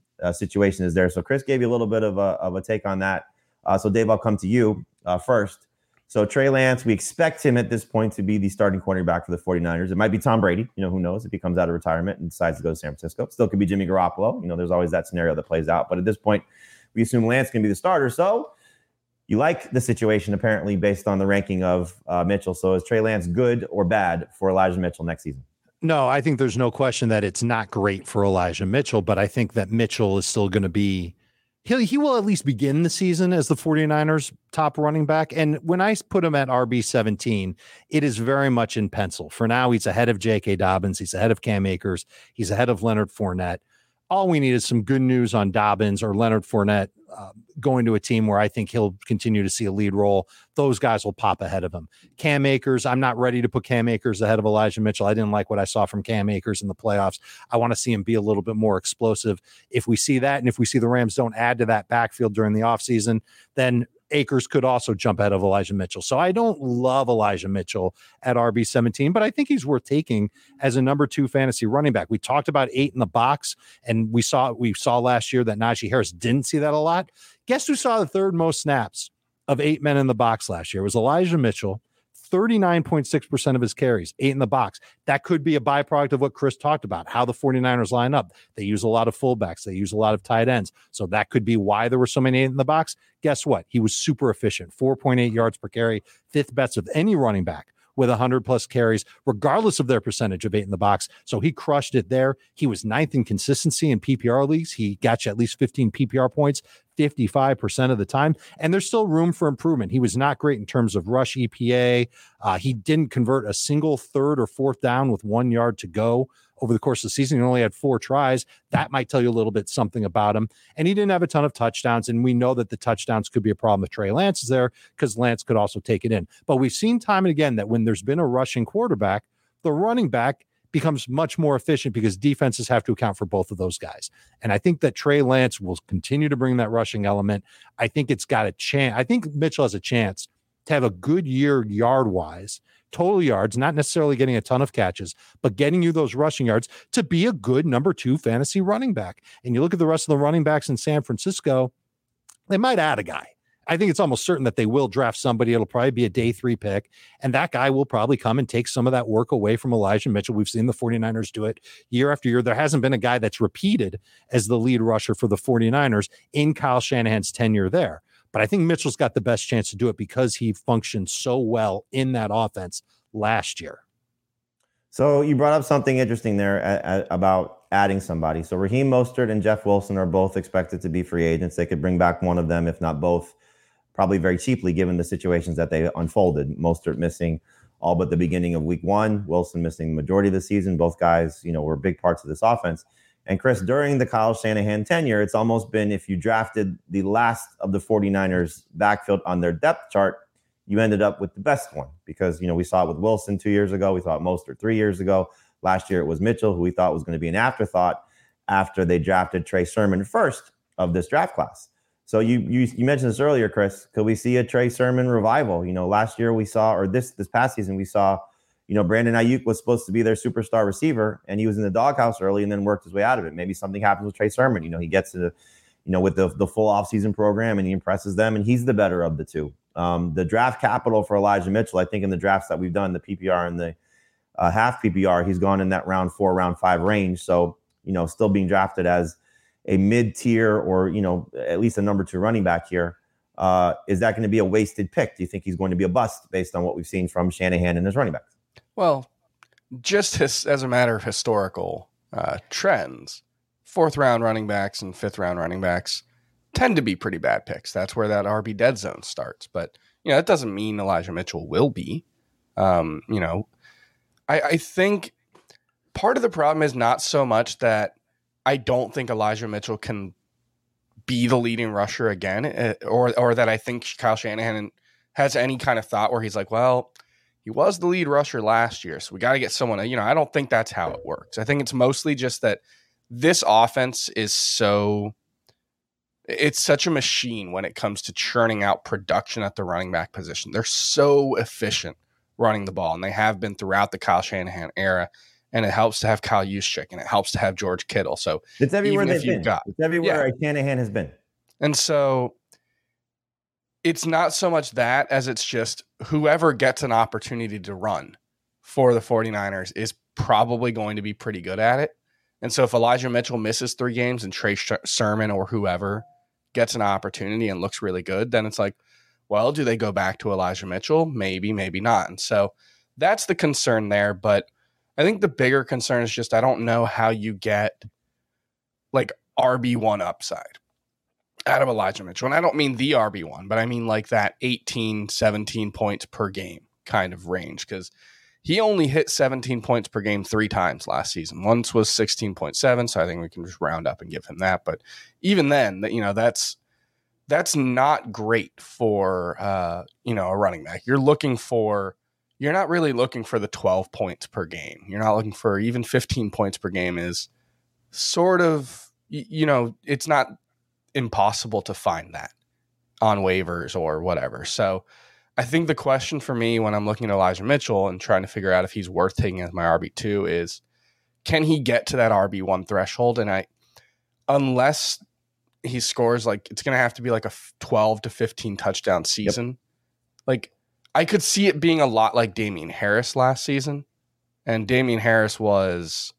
is there. So Chris gave you a little bit of a take on that. So Dave, I'll come to you first. So Trey Lance, we expect him at this point to be the starting cornerback for the 49ers. It might be Tom Brady. Who knows if he comes out of retirement and decides to go to San Francisco. Still could be Jimmy Garoppolo. There's always that scenario that plays out. But at this point, we assume Lance can be the starter. So you like the situation, apparently, based on the ranking of Mitchell. So is Trey Lance good or bad for Elijah Mitchell next season? No, I think there's no question that it's not great for Elijah Mitchell, but I think that Mitchell is still going to be he will at least begin the season as the 49ers top running back. And when I put him at RB17, it is very much in pencil. For now, he's ahead of J.K. Dobbins. He's ahead of Cam Akers. He's ahead of Leonard Fournette. All we need is some good news on Dobbins or Leonard Fournette going to a team where I think he'll continue to see a lead role. Those guys will pop ahead of him. Cam Akers, I'm not ready to put Cam Akers ahead of Elijah Mitchell. I didn't like what I saw from Cam Akers in the playoffs. I want to see him be a little bit more explosive. If we see that, and if we see the Rams don't add to that backfield during the offseason, then Akers could also jump ahead of Elijah Mitchell. So I don't love Elijah Mitchell at RB17, but I think he's worth taking as a number 2 fantasy running back. We talked about 8 in the box, and we saw last year that Najee Harris didn't see that a lot. Guess who saw the 3rd most snaps of 8 men in the box last year? It was Elijah Mitchell. 39.6% of his carries, 8 in the box. That could be a byproduct of what Chris talked about, how the 49ers line up. They use a lot of fullbacks. They use a lot of tight ends. So that could be why there were so many 8 in the box. Guess what? He was super efficient, 4.8 yards per carry, 5th best of any running back with 100+ carries, regardless of their percentage of 8 in the box. So he crushed it there. He was 9th in consistency in PPR leagues. He got you at least 15 PPR points 55% of the time. And there's still room for improvement. He was not great in terms of rush EPA. He didn't convert a single 3rd or 4th down with 1 yard to go over the course of the season. He only had 4 tries. That might tell you a little bit something about him. And he didn't have a ton of touchdowns. And we know that the touchdowns could be a problem if Trey Lance is there, because Lance could also take it in. But we've seen time and again that when there's been a rushing quarterback, the running back becomes much more efficient because defenses have to account for both of those guys. And I think that Trey Lance will continue to bring that rushing element. I think it's got a chance. I think Mitchell has a chance to have a good year yard-wise, total yards, not necessarily getting a ton of catches, but getting you those rushing yards to be a good number 2 fantasy running back. And you look at the rest of the running backs in San Francisco, they might add a guy. I think it's almost certain that they will draft somebody. It'll probably be a day 3 pick, and that guy will probably come and take some of that work away from Elijah Mitchell. We've seen the 49ers do it year after year. There hasn't been a guy that's repeated as the lead rusher for the 49ers in Kyle Shanahan's tenure there. But I think Mitchell's got the best chance to do it because he functioned so well in that offense last year. So you brought up something interesting there about adding somebody. So Raheem Mostert and Jeff Wilson are both expected to be free agents. They could bring back one of them, if not both, probably very cheaply, given the situations that they unfolded. Mostert missing all but the beginning of week 1, Wilson missing the majority of the season. Both guys, were big parts of this offense. And Chris, during the Kyle Shanahan tenure, it's almost been, if you drafted the last of the 49ers backfield on their depth chart, you ended up with the best one, because, we saw it with Wilson 2 years ago. We saw it Mostert 3 years ago. Last year it was Mitchell, who we thought was going to be an afterthought after they drafted Trey Sermon first of this draft class. So you mentioned this earlier, Chris. Could we see a Trey Sermon revival? Last year we saw, or this past season we saw, Brandon Ayuk was supposed to be their superstar receiver, and he was in the doghouse early and then worked his way out of it. Maybe something happens with Trey Sermon. He gets to, with the full offseason program, and he impresses them, and he's the better of the two. The draft capital for Elijah Mitchell, I think in the drafts that we've done, the PPR and the half PPR, he's gone in that round 4, round 5 range. So, still being drafted as a mid-tier or, at least a number 2 running back here. Is that going to be a wasted pick? Do you think he's going to be a bust based on what we've seen from Shanahan and his running backs? Well, just as a matter of historical trends, 4th round running backs and 5th round running backs tend to be pretty bad picks. That's where that RB dead zone starts. But, that doesn't mean Elijah Mitchell will be. I think part of the problem is not so much that I don't think Elijah Mitchell can be the leading rusher again, or that I think Kyle Shanahan has any kind of thought where he's like, well, he was the lead rusher last year, so we got to get someone. I don't think that's how it works. I think it's mostly just that this offense is it's such a machine when it comes to churning out production at the running back position. They're so efficient running the ball, and they have been throughout the Kyle Shanahan era. And it helps to have Kyle Juszczyk, and it helps to have George Kittle. So it's everywhere they've been. It's everywhere Shanahan has been. And so it's not so much that as it's just whoever gets an opportunity to run for the 49ers is probably going to be pretty good at it. And so if Elijah Mitchell misses 3 games and Trey Sermon or whoever gets an opportunity and looks really good, then it's like, well, do they go back to Elijah Mitchell? Maybe, maybe not. And so that's the concern there. But I think the bigger concern is just I don't know how you get like RB1 upside out of Elijah Mitchell. And I don't mean the RB1, but I mean like that 18, 17 points per game kind of range, because he only hit 17 points per game 3 times last season. Once was 16.7, so I think we can just round up and give him that. But even then, that's not great for a running back. You're not really looking for the 12 points per game. You're not looking for even 15 points per game is sort of, it's not impossible to find that on waivers or whatever. So I think the question for me when I'm looking at Elijah Mitchell and trying to figure out if he's worth taking as my RB2 is, can he get to that RB1 threshold? And unless he scores, like, it's going to have to be like a 12 to 15 touchdown season. Yep. Like, I could see it being a lot like Damian Harris last season. And Damian Harris was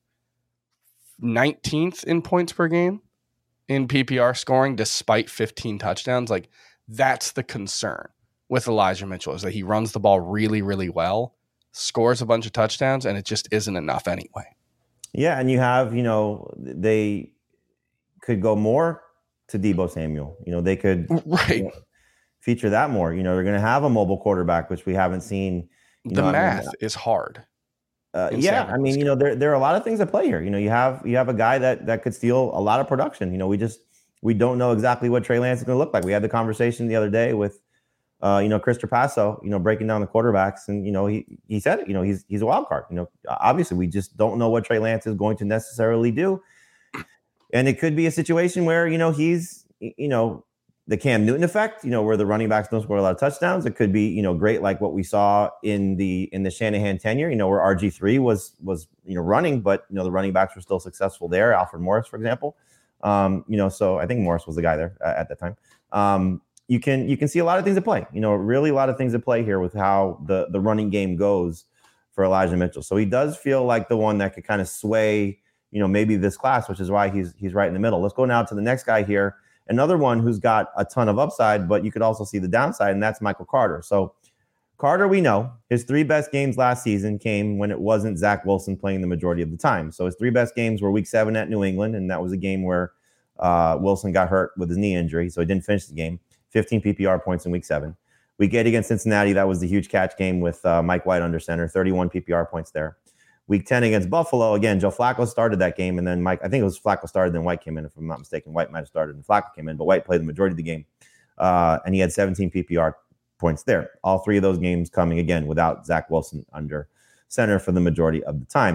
19th in points per game in PPR scoring despite 15 touchdowns. Like, that's the concern with Elijah Mitchell, is that he runs the ball really, really well, scores a bunch of touchdowns, and it just isn't enough anyway. Yeah, and you have, they could go more to Deebo Samuel. They could feature that more. They're going to have a mobile quarterback, which we haven't seen. The math is hard. There are a lot of things at play here. You have a guy that could steal a lot of production. We don't know exactly what Trey Lance is going to look like. We had the conversation the other day with Chris Trapasso, breaking down the quarterbacks, and he said it. He's a wild card. Obviously we just don't know what Trey Lance is going to necessarily do, and it could be a situation where he's the Cam Newton effect, where the running backs don't score a lot of touchdowns. It could be great like what we saw in the Shanahan tenure, where RG3 was running, but the running backs were still successful there. Alfred Morris, for example. So I think Morris was the guy there at that time. You can see a lot of things at play, really a lot of things at play here with how the running game goes for Elijah Mitchell. So he does feel like the one that could kind of sway, maybe this class, which is why he's right in the middle. Let's go now to the next guy here. Another one who's got a ton of upside, but you could also see the downside, and that's Michael Carter. So Carter, we know his 3 best games last season came when it wasn't Zach Wilson playing the majority of the time. So his 3 best games were week 7 at New England, and that was a game where Wilson got hurt with his knee injury, so he didn't finish the game. 15 PPR points in week 7. Week 8 against Cincinnati, that was the huge catch game with Mike White under center, 31 PPR points there. Week 10 against Buffalo, again, Joe Flacco started that game, and then I think it was Flacco started, then White came in, if I'm not mistaken. White might have started, and Flacco came in, but White played the majority of the game, and he had 17 PPR points there. All 3 of those games coming, again, without Zach Wilson under center for the majority of the time.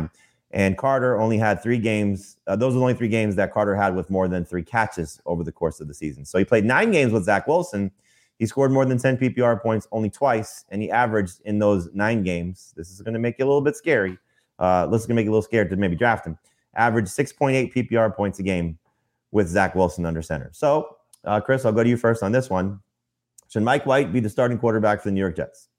And Carter only had 3 games. Those are the only 3 games that Carter had with more than 3 catches over the course of the season. So he played 9 games with Zach Wilson. He scored more than 10 PPR points only twice, and he averaged in those 9 games. This is going to make you a little bit scary. This is going to make you a little scared to maybe draft him. Averaged 6.8 PPR points a game with Zach Wilson under center. So, Chris, I'll go to you first on this one. Should Mike White be the starting quarterback for the New York Jets?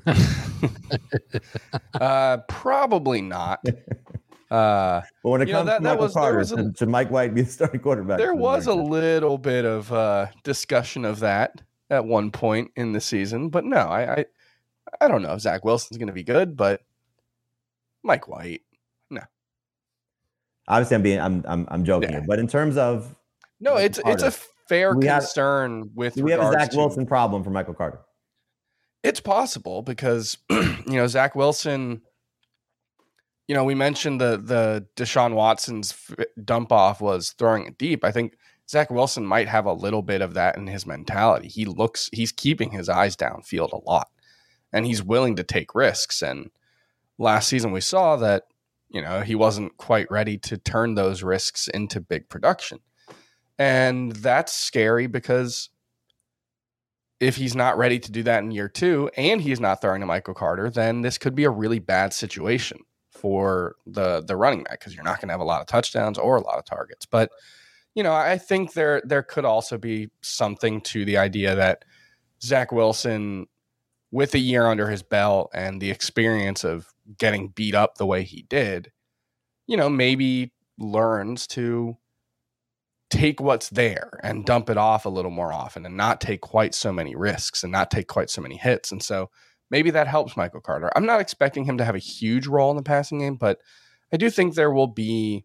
Probably not. But when it comes to Michael Carter, should Mike White be the starting quarterback? There was a little bit of discussion of that at one point in the season, but no, I don't know if Zach Wilson's going to be good, but Mike White, no. Obviously, I'm joking here, but in terms of it's a fair concern with we have a Zach Wilson problem for Michael Carter. It's possible because Zach Wilson. We mentioned the Deshaun Watson's dump off was throwing it deep. I think Zach Wilson might have a little bit of that in his mentality. He's keeping his eyes downfield a lot, and he's willing to take risks. And last season we saw that, he wasn't quite ready to turn those risks into big production. And that's scary because if he's not ready to do that in year 2 and he's not throwing to Michael Carter, then this could be a really bad situation for the running back because you're not going to have a lot of touchdowns or a lot of targets. But, I think there could also be something to the idea that Zach Wilson, with a year under his belt and the experience of getting beat up the way he did, maybe learns to take what's there and dump it off a little more often and not take quite so many risks and not take quite so many hits. And so maybe that helps Michael Carter. I'm not expecting him to have a huge role in the passing game, but I do think there will be,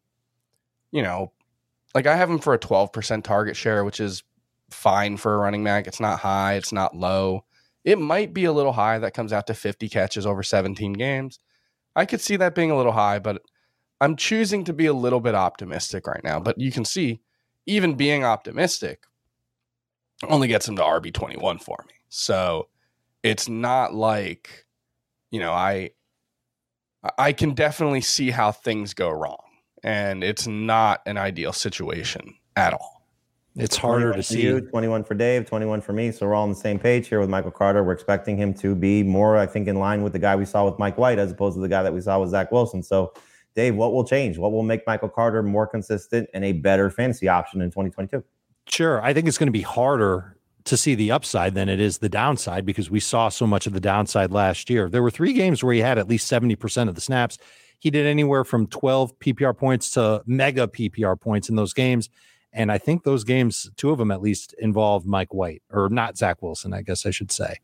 I have him for a 12% target share, which is fine for a running back. It's not high. It's not low. It might be a little high. That comes out to 50 catches over 17 games. I could see that being a little high, but I'm choosing to be a little bit optimistic right now. But you can see, even being optimistic only gets him to RB21 for me. So it's not like, I can definitely see how things go wrong. And it's not an ideal situation at all. It's harder to see. 21 for Dave, 21 for me. So we're all on the same page here with Michael Carter. We're expecting him to be more, I think, in line with the guy we saw with Mike White as opposed to the guy that we saw with Zach Wilson. So, Dave, what will change? What will make Michael Carter more consistent and a better fantasy option in 2022? Sure. I think it's going to be harder to see the upside than it is the downside because we saw so much of the downside last year. There were 3 games where he had at least 70% of the snaps. He did anywhere from 12 PPR points to mega PPR points in those games. And I think those games, 2 of them at least, involved Mike White, or not Zach Wilson, I guess I should say.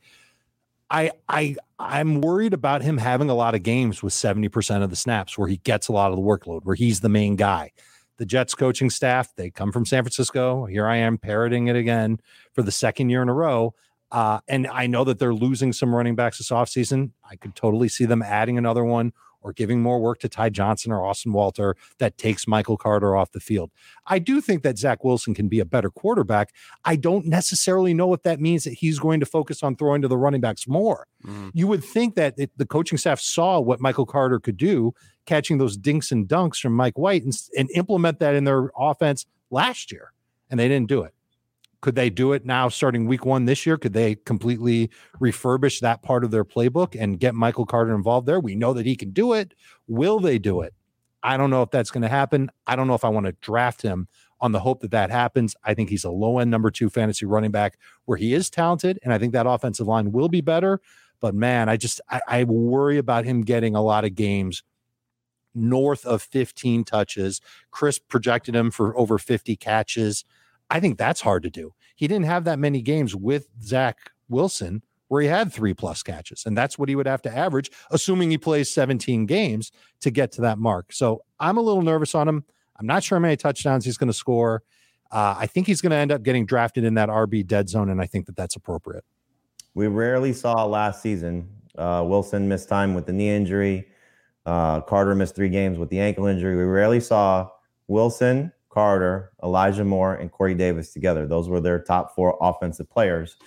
I'm worried about him having a lot of games with 70% of the snaps where he gets a lot of the workload, where he's the main guy. The Jets coaching staff, they come from San Francisco. Here I am parroting it again for the 2nd year in a row. And I know that they're losing some running backs this offseason. I could totally see them adding another one or giving more work to Ty Johnson or Austin Walter that takes Michael Carter off the field. I do think that Zach Wilson can be a better quarterback. I don't necessarily know if that means that he's going to focus on throwing to the running backs more. You would think that the coaching staff saw what Michael Carter could do, catching those dinks and dunks from Mike White and implement that in their offense last year, and they didn't do it. Could they do it now starting week 1 this year? Could they completely refurbish that part of their playbook and get Michael Carter involved there? We know that he can do it. Will they do it? I don't know if that's going to happen. I don't know if I want to draft him on the hope that that happens. I think he's a low-end number 2 fantasy running back where he is talented, and I think that offensive line will be better. But, man, I worry about him getting a lot of games north of 15 touches. Chris projected him for over 50 catches. I think that's hard to do. He didn't have that many games with Zach Wilson where he had 3+ catches, and that's what he would have to average, assuming he plays 17 games to get to that mark. So I'm a little nervous on him. I'm not sure how many touchdowns he's going to score. I think he's going to end up getting drafted in that RB dead zone, and I think that that's appropriate. We rarely saw last season. Wilson missed time with the knee injury. Carter missed 3 games with the ankle injury. We rarely saw Wilson, Carter, Elijah Moore, and Corey Davis together. Those were their top 4 offensive players.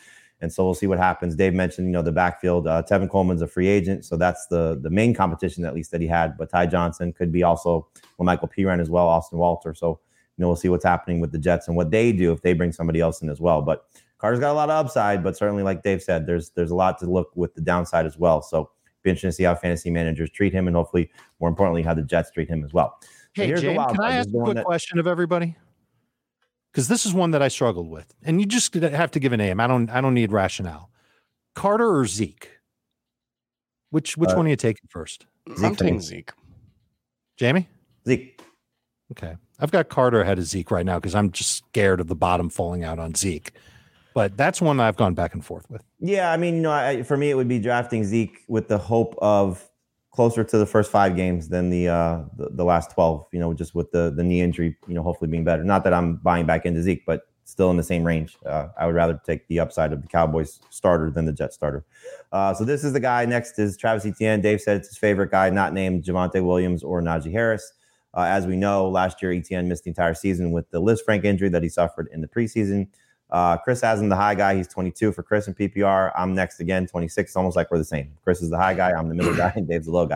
And so we'll see what happens. Dave mentioned, the backfield. Tevin Coleman's a free agent, so that's the main competition at least that he had. But Ty Johnson could be also Michael Piran as well, Austin Walter. So we'll see what's happening with the Jets and what they do if they bring somebody else in as well. But Carter's got a lot of upside, but certainly, like Dave said, there's a lot to look with the downside as well. So be interesting to see how fantasy managers treat him, and hopefully, more importantly, how the Jets treat him as well. Hey, James, can I ask a quick question of everybody? Because this is one that I struggled with, and you just have to give a name. I don't need rationale. Carter or Zeke? Which one are you taking first? I'm taking Zeke. Jamie? Zeke. Okay. I've got Carter ahead of Zeke right now because I'm just scared of the bottom falling out on Zeke. But that's one I've gone back and forth with. Yeah, I mean, for me, it would be drafting Zeke with the hope of closer to the first 5 games than the last 12, just with the knee injury, hopefully being better. Not that I'm buying back into Zeke, but still in the same range. I would rather take the upside of the Cowboys starter than the Jets starter. So this is the guy. Next is Travis Etienne. Dave said it's his favorite guy, not named Javonte Williams or Najee Harris. As we know, last year, Etienne missed the entire season with the Lisfranc injury that he suffered in the preseason. Chris has him the high guy. He's 22 for Chris in PPR. I'm next again, 26. It's almost like we're the same. Chris is the high guy. I'm the middle guy, and Dave's the low guy.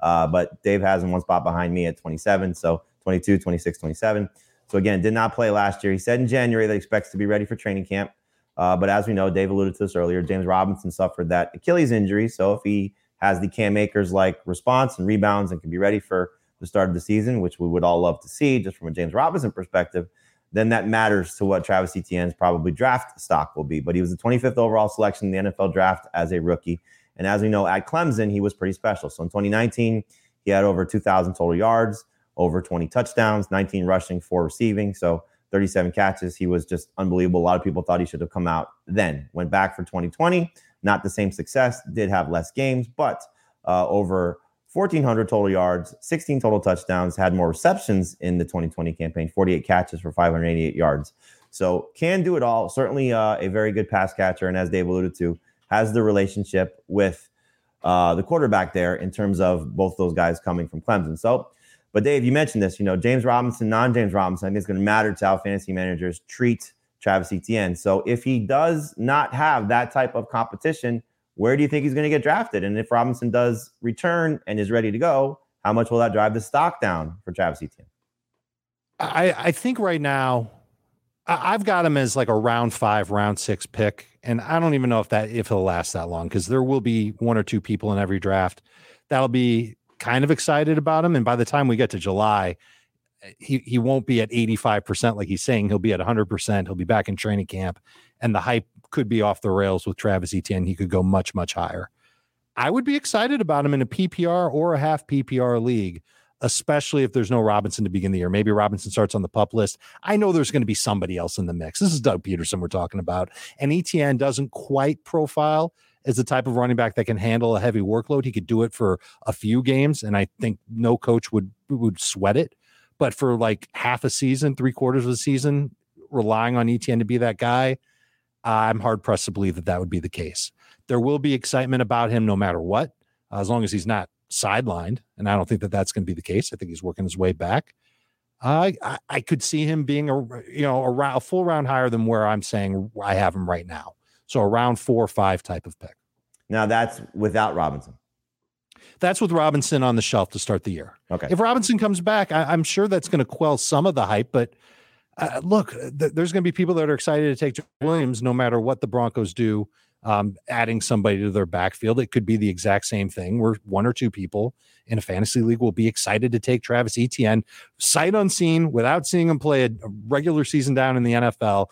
But Dave has him one spot behind me at 27. So 22, 26, 27. So again, did not play last year. He said in January that he expects to be ready for training camp. But as we know, Dave alluded to this earlier, James Robinson suffered that Achilles injury. So if he has the Cam Akers-like response and rebounds and can be ready for the start of the season, which we would all love to see just from a James Robinson perspective, then that matters to what Travis Etienne's probably draft stock will be. But he was the 25th overall selection in the NFL draft as a rookie. And as we know, at Clemson, he was pretty special. So in 2019, he had over 2,000 total yards, over 20 touchdowns, 19 rushing, 4 receiving. So 37 catches. He was just unbelievable. A lot of people thought he should have come out then. Went back for 2020. Not the same success. Did have less games, but over 1,400 total yards, 16 total touchdowns, had more receptions in the 2020 campaign, 48 catches for 588 yards. So can do it all. Certainly a very good pass catcher. And as Dave alluded to, has the relationship with the quarterback there in terms of both those guys coming from Clemson. So, but Dave, you mentioned this, James Robinson, non-James Robinson, I think it's going to matter to how fantasy managers treat Travis Etienne. So if he does not have that type of competition, where do you think he's going to get drafted? And if Robinson does return and is ready to go, how much will that drive the stock down for Travis Etienne? I think right now I've got him as like a round 5, round 6 pick. And I don't even know if he'll last that long, because there will be 1 or 2 people in every draft that'll be kind of excited about him. And by the time we get to July, he won't be at 85% like he's saying. He'll be at 100%. He'll be back in training camp, and the hype could be off the rails with Travis Etienne. He could go much, much higher. I would be excited about him in a PPR or a half PPR league, especially if there's no Robinson to begin the year. Maybe Robinson starts on the PUP list. I know there's going to be somebody else in the mix. This is Doug Peterson we're talking about. And Etienne doesn't quite profile as the type of running back that can handle a heavy workload. He could do it for a few games, and I think no coach would sweat it. But for like half a season, 3/4 of the season, relying on Etienne to be that guy, I'm hard-pressed to believe that would be the case. There will be excitement about him no matter what, as long as he's not sidelined, and I don't think that that's going to be the case. I think he's working his way back. I could see him being a full round higher than where I'm saying I have him right now. So a round 4 or 5 type of pick. Now that's without Robinson. That's with Robinson on the shelf to start the year. Okay. If Robinson comes back, I'm sure that's going to quell some of the hype. But look, there's going to be people that are excited to take Williams no matter what the Broncos do. Adding somebody to their backfield, it could be the exact same thing where 1 or 2 people in a fantasy league will be excited to take Travis Etienne sight unseen without seeing him play a regular season down in the NFL,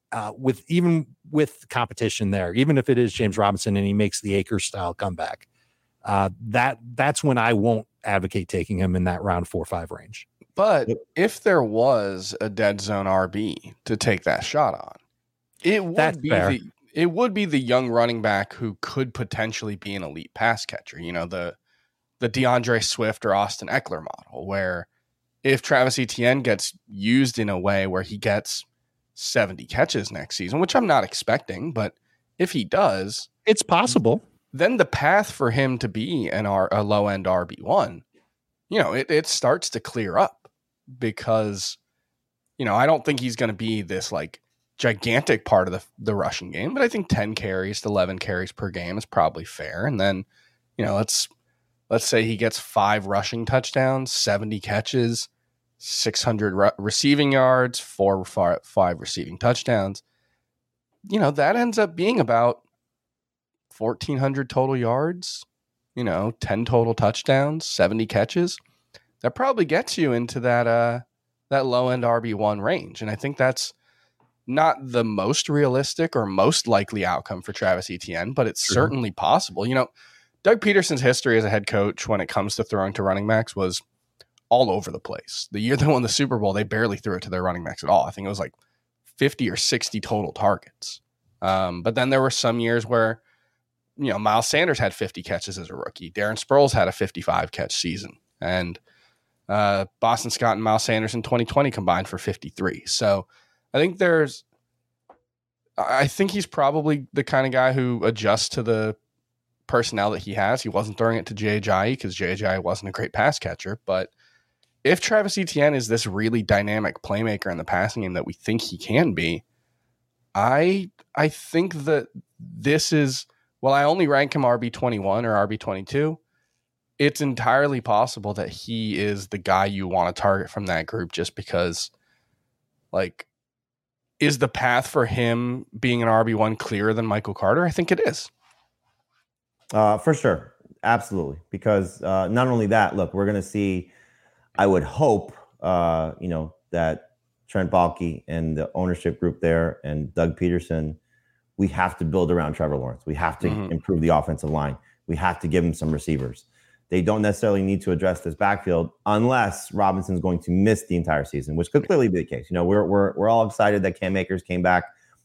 with competition there, even if it is James Robinson and he makes the Akers style comeback. That's when I won't advocate taking him in that round 4 or 5 range. But if there was a dead zone RB to take that shot on, it would be the young running back who could potentially be an elite pass catcher. The DeAndre Swift or Austin Eckler model, where if Travis Etienne gets used in a way where he gets 70 catches next season, which I'm not expecting, but if he does, it's possible. Then the path for him to be a low end RB1, it starts to clear up, because, I don't think he's going to be this like gigantic part of the rushing game, but I think 10 carries to 11 carries per game is probably fair. And then, let's say he gets 5 rushing touchdowns, 70 catches, 600 receiving yards, 4 or 5 receiving touchdowns. That ends up being about 1,400 total yards, 10 total touchdowns, 70 catches. That probably gets you into that low end RB1 range. And I think that's not the most realistic or most likely outcome for Travis Etienne, but it's certainly possible. Doug Peterson's history as a head coach when it comes to throwing to running backs was all over the place. The year they won the Super Bowl, they barely threw it to their running backs at all. I think it was like 50 or 60 total targets. But then there were some years where, Miles Sanders had 50 catches as a rookie. Darren Sproles had a 55 catch season. And Boston Scott and Miles Sanders in 2020 combined for 53. So I think he's probably the kind of guy who adjusts to the personnel that he has. He wasn't throwing it to Jay Ajayi because Jay Ajayi wasn't a great pass catcher. But if Travis Etienne is this really dynamic playmaker in the passing game that we think he can be, I think that this is, well, I only rank him RB21 or RB22. It's entirely possible that he is the guy you want to target from that group just because, is the path for him being an RB1 clearer than Michael Carter? I think it is. For sure. Absolutely. Because not only that, look, we're going to see, I would hope, that Trent Baalke and the ownership group there and Doug Peterson, we have to build around Trevor Lawrence. We have to improve the offensive line. We have to give him some receivers. They don't necessarily need to address this backfield unless Robinson's going to miss the entire season, which could clearly be the case. We're all excited that Cam Akers came back,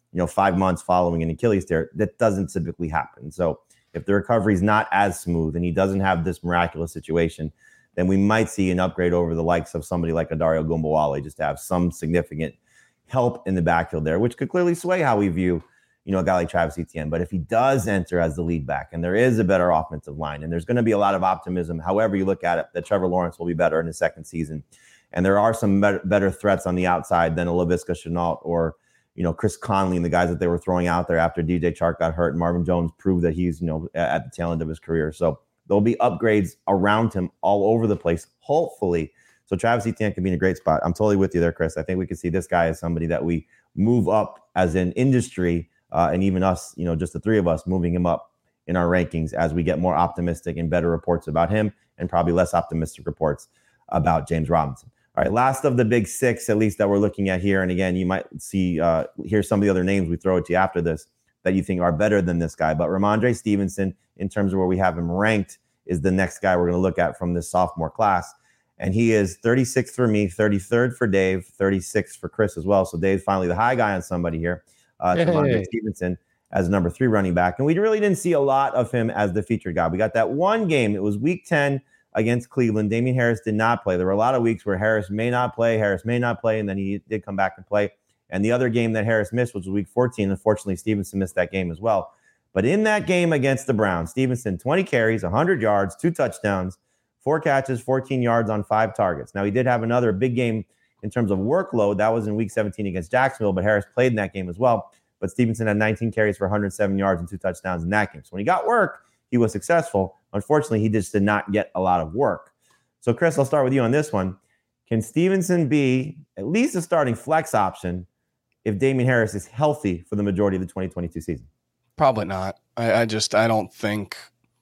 5 months following an Achilles tear. That doesn't typically happen. So if the recovery is not as smooth and he doesn't have this miraculous situation, then we might see an upgrade over the likes of somebody like Adario Gumbawale, just to have some significant help in the backfield there, which could clearly sway how we view a guy like Travis Etienne. But if he does enter as the lead back and there is a better offensive line and there's going to be a lot of optimism, however you look at it, that Trevor Lawrence will be better in his second season. And there are some better threats on the outside than a Laviska Shenault or, Chris Conley and the guys that they were throwing out there after DJ Chark got hurt. And Marvin Jones proved that he's, at the tail end of his career. So there'll be upgrades around him all over the place, hopefully. So Travis Etienne could be in a great spot. I'm totally with you there, Chris. I think we could see this guy as somebody that we move up as an industry. And even us, just the three of us moving him up in our rankings as we get more optimistic and better reports about him and probably less optimistic reports about James Robinson. All right, last of the big 6, at least that we're looking at here. And again, you might see, here's some of the other names we throw at you after this that you think are better than this guy. But Ramondre Stevenson, in terms of where we have him ranked, is the next guy we're going to look at from this sophomore class. And he is 36th for me, 33rd for Dave, 36th for Chris as well. So Dave's finally the high guy on somebody here. Ramondre Stevenson as number 3 running back. And we really didn't see a lot of him as the featured guy. We got that one game. It was week 10 against Cleveland. Damien Harris did not play. There were a lot of weeks where Harris may not play, and then he did come back and play. And the other game that Harris missed was week 14. Unfortunately, Stevenson missed that game as well. But in that game against the Browns, Stevenson, 20 carries, 100 yards, 2 touchdowns, 4 catches, 14 yards on 5 targets. Now, he did have another big game in terms of workload. That was in week 17 against Jacksonville, but Harris played in that game as well. But Stevenson had 19 carries for 107 yards and 2 touchdowns in that game. So when he got work, he was successful. Unfortunately, he just did not get a lot of work. So, Chris, I'll start with you on this one. Can Stevenson be at least a starting flex option if Damien Harris is healthy for the majority of the 2022 season? Probably not. I don't think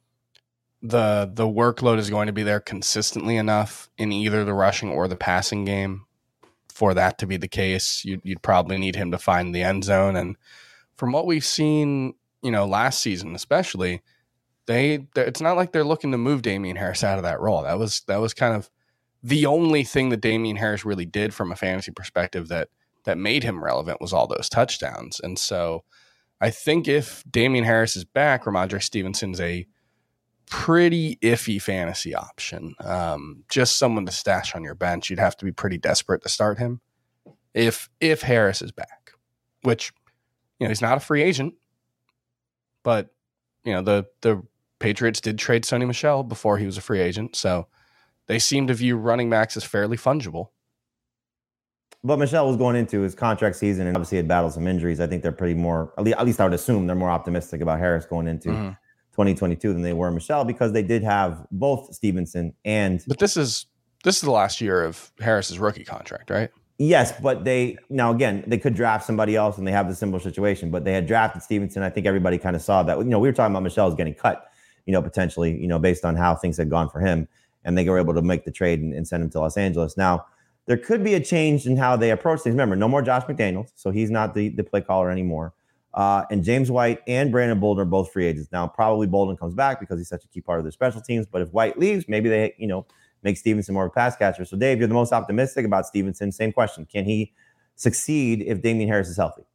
the workload is going to be there consistently enough in either the rushing or the passing game for that to be the case. You'd probably need him to find the end zone. And from what we've seen, last season especially, it's not like they're looking to move Damien Harris out of that role. That was kind of the only thing that Damien Harris really did from a fantasy perspective that made him relevant was all those touchdowns. And so I think if Damien Harris is back, Ramondre Stevenson's a pretty iffy fantasy option. Just someone to stash on your bench. You'd have to be pretty desperate to start him if Harris is back, which, he's not a free agent, but the Patriots did trade Sony Michel before he was a free agent. So they seem to view running backs as fairly fungible. what Michelle was going into is contract season, and obviously had battled some injuries. I think they're pretty more, at least I would assume they're more optimistic about Harris going into 2022 than they were Michelle, because they did have both Stevenson and. But this is the last year of Harris's rookie contract, right? Yes, but they could draft somebody else, and they have the similar situation. But they had drafted Stevenson. I think everybody kind of saw that. We were talking about Michelle's getting cut, potentially, based on how things had gone for him, and they were able to make the trade and send him to Los Angeles. Now, there could be a change in how they approach things. Remember, no more Josh McDaniels, so he's not the play caller anymore. And James White and Brandon Bolden are both free agents. Now, probably Bolden comes back because he's such a key part of their special teams. But if White leaves, maybe they, make Stevenson more of a pass catcher. So, Dave, you're the most optimistic about Stevenson. Same question. Can he succeed if Damien Harris is healthy?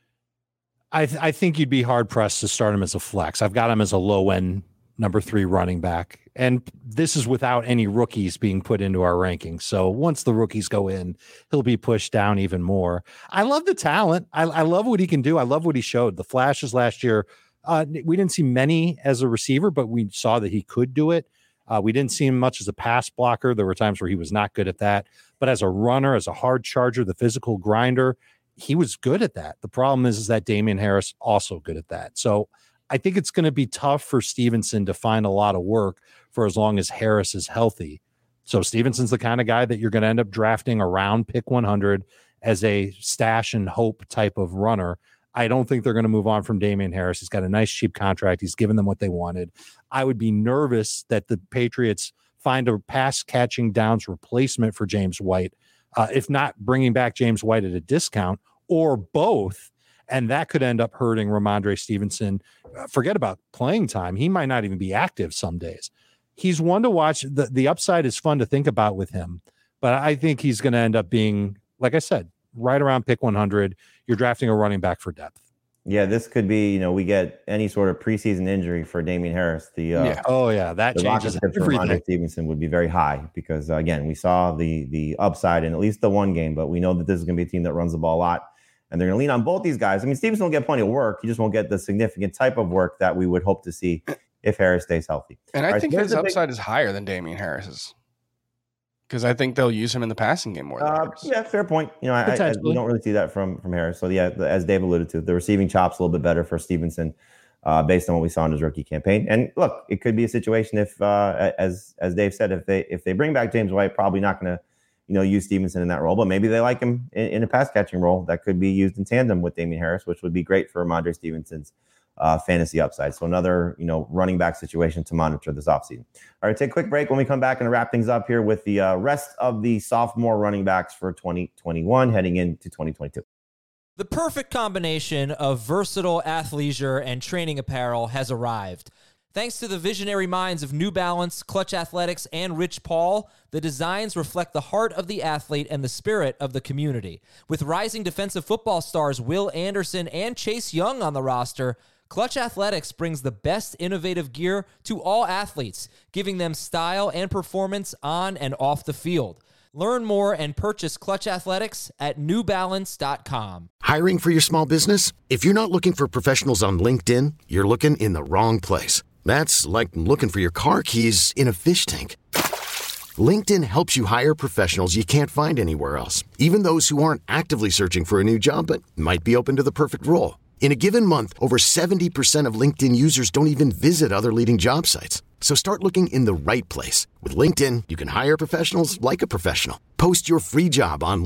I think you'd be hard-pressed to start him as a flex. I've got him as a low-end number 3 running back. And this is without any rookies being put into our rankings. So once the rookies go in, he'll be pushed down even more. I love the talent. I love what he can do. I love what he showed. The flashes last year, we didn't see many as a receiver, but we saw that he could do it. We didn't see him much as a pass blocker. There were times where he was not good at that. But as a runner, as a hard charger, the physical grinder, he was good at that. The problem is that Damien Harris also good at that. So I think it's going to be tough for Stevenson to find a lot of work for as long as Harris is healthy. So Stevenson's the kind of guy that you're going to end up drafting around pick 100 as a stash and hope type of runner. I don't think they're going to move on from Damien Harris. He's got a nice cheap contract. He's given them what they wanted. I would be nervous that the Patriots find a pass catching downs replacement for James White, if not bringing back James White at a discount or both. And that could end up hurting Ramondre Stevenson. Forget about playing time. He might not even be active some days. He's one to watch. The upside is fun to think about with him, but I think he's going to end up being, like I said, right around pick 100. You're drafting a running back for depth. Yeah, this could be, we get any sort of preseason injury for Damien Harris. That changes everything. Ramondre Stevenson would be very high because, again, we saw the upside in at least the one game, but we know that this is going to be a team that runs the ball a lot. And they're going to lean on both these guys. I mean, Stevenson will get plenty of work. He just won't get the significant type of work that we would hope to see if Harris stays healthy. And I think his upside is higher than Damien Harris's, because I think they'll use him in the passing game more than Harris. Yeah, fair point. We don't really see that from Harris. So, yeah, as Dave alluded to, the receiving chop's a little bit better for Stevenson based on what we saw in his rookie campaign. And, look, it could be a situation if, as Dave said, if they bring back James White, probably not going to use Stevenson in that role, but maybe they like him in a pass catching role that could be used in tandem with Damien Harris, which would be great for Ramondre Stevenson's fantasy upside. So another, running back situation to monitor this offseason. All right, take a quick break. When we come back and wrap things up here with the rest of the sophomore running backs for 2021 heading into 2022. The perfect combination of versatile athleisure and training apparel has arrived. Thanks to the visionary minds of New Balance, Clutch Athletics, and Rich Paul, the designs reflect the heart of the athlete and the spirit of the community. With rising defensive football stars Will Anderson and Chase Young on the roster, Clutch Athletics brings the best innovative gear to all athletes, giving them style and performance on and off the field. Learn more and purchase Clutch Athletics at newbalance.com. Hiring for your small business? If you're not looking for professionals on LinkedIn, you're looking in the wrong place. That's like looking for your car keys in a fish tank. LinkedIn helps you hire professionals you can't find anywhere else, even those who aren't actively searching for a new job but might be open to the perfect role. In a given month, over 70% of LinkedIn users don't even visit other leading job sites. So start looking in the right place. With LinkedIn, you can hire professionals like a professional. Post your free job on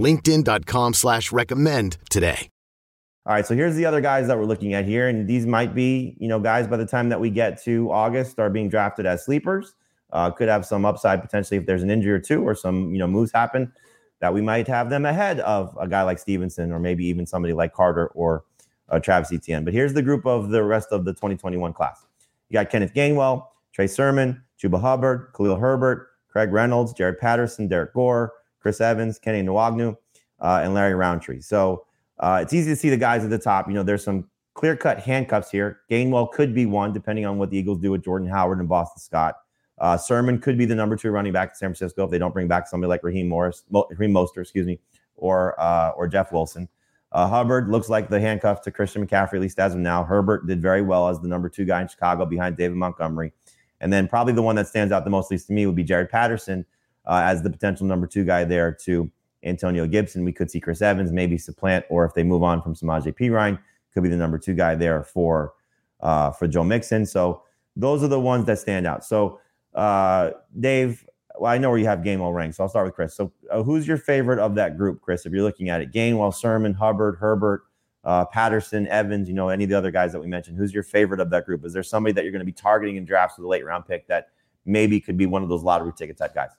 linkedin.com/recommend today. All right, so here's the other guys that we're looking at here, and these might be, guys by the time that we get to August are being drafted as sleepers. Could have some upside potentially if there's an injury or two or some, moves happen that we might have them ahead of a guy like Stevenson or maybe even somebody like Carter or Travis Etienne. But here's the group of the rest of the 2021 class. You got Kenneth Gainwell, Trey Sermon, Chuba Hubbard, Khalil Herbert, Craig Reynolds, Jared Patterson, Derek Gore, Chris Evans, Kenny Nwagnu, and Larry Roundtree. So it's easy to see the guys at the top. There's some clear-cut handcuffs here. Gainwell could be one, depending on what the Eagles do with Jordan Howard and Boston Scott. Sermon could be the number 2 running back in San Francisco if they don't bring back somebody like Raheem Mostert, or Jeff Wilson. Hubbard looks like the handcuff to Christian McCaffrey, at least as of now. Herbert did very well as the number 2 guy in Chicago behind David Montgomery. And then probably the one that stands out the most, at least to me, would be Jared Patterson as the potential number 2 guy there to Antonio Gibson. We could see Chris Evans maybe supplant, or if they move on from Samaje Perine, could be the number 2 guy there for Joe Mixon. So those are the ones that stand out. So Dave, well, I know where you have Gainwell ranked, so I'll start with Chris. So who's your favorite of that group, Chris, if you're looking at it? Gainwell, Sermon, Hubbard, Herbert, Patterson, Evans, any of the other guys that we mentioned. Who's your favorite of that group? Is there somebody that you're going to be targeting in drafts with a late round pick that maybe could be one of those lottery ticket type guys?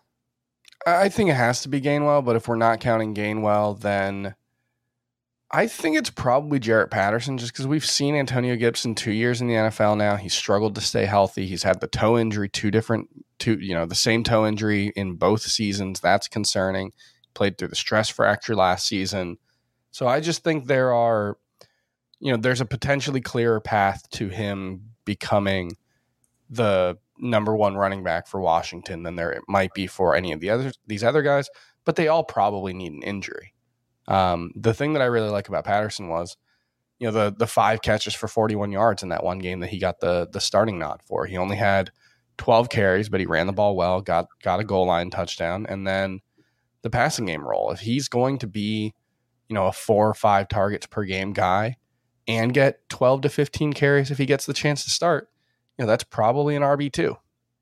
I think it has to be Gainwell, but if we're not counting Gainwell, then I think it's probably Jarrett Patterson, just because we've seen Antonio Gibson 2 years in the NFL now. He's struggled to stay healthy. He's had the toe injury, the same toe injury in both seasons. That's concerning. Played through the stress fracture last season. So I just think there's a potentially clearer path to him becoming the number 1 running back for Washington than there might be for any of these other guys, but they all probably need an injury. The thing that I really like about Patterson was, the 5 catches for 41 yards in that one game that he got the starting nod for. He only had 12 carries, but he ran the ball well, got a goal line touchdown, and then the passing game role. If he's going to be, a 4 or 5 targets per game guy and get 12 to 15 carries if he gets the chance to start, that's probably an RB2.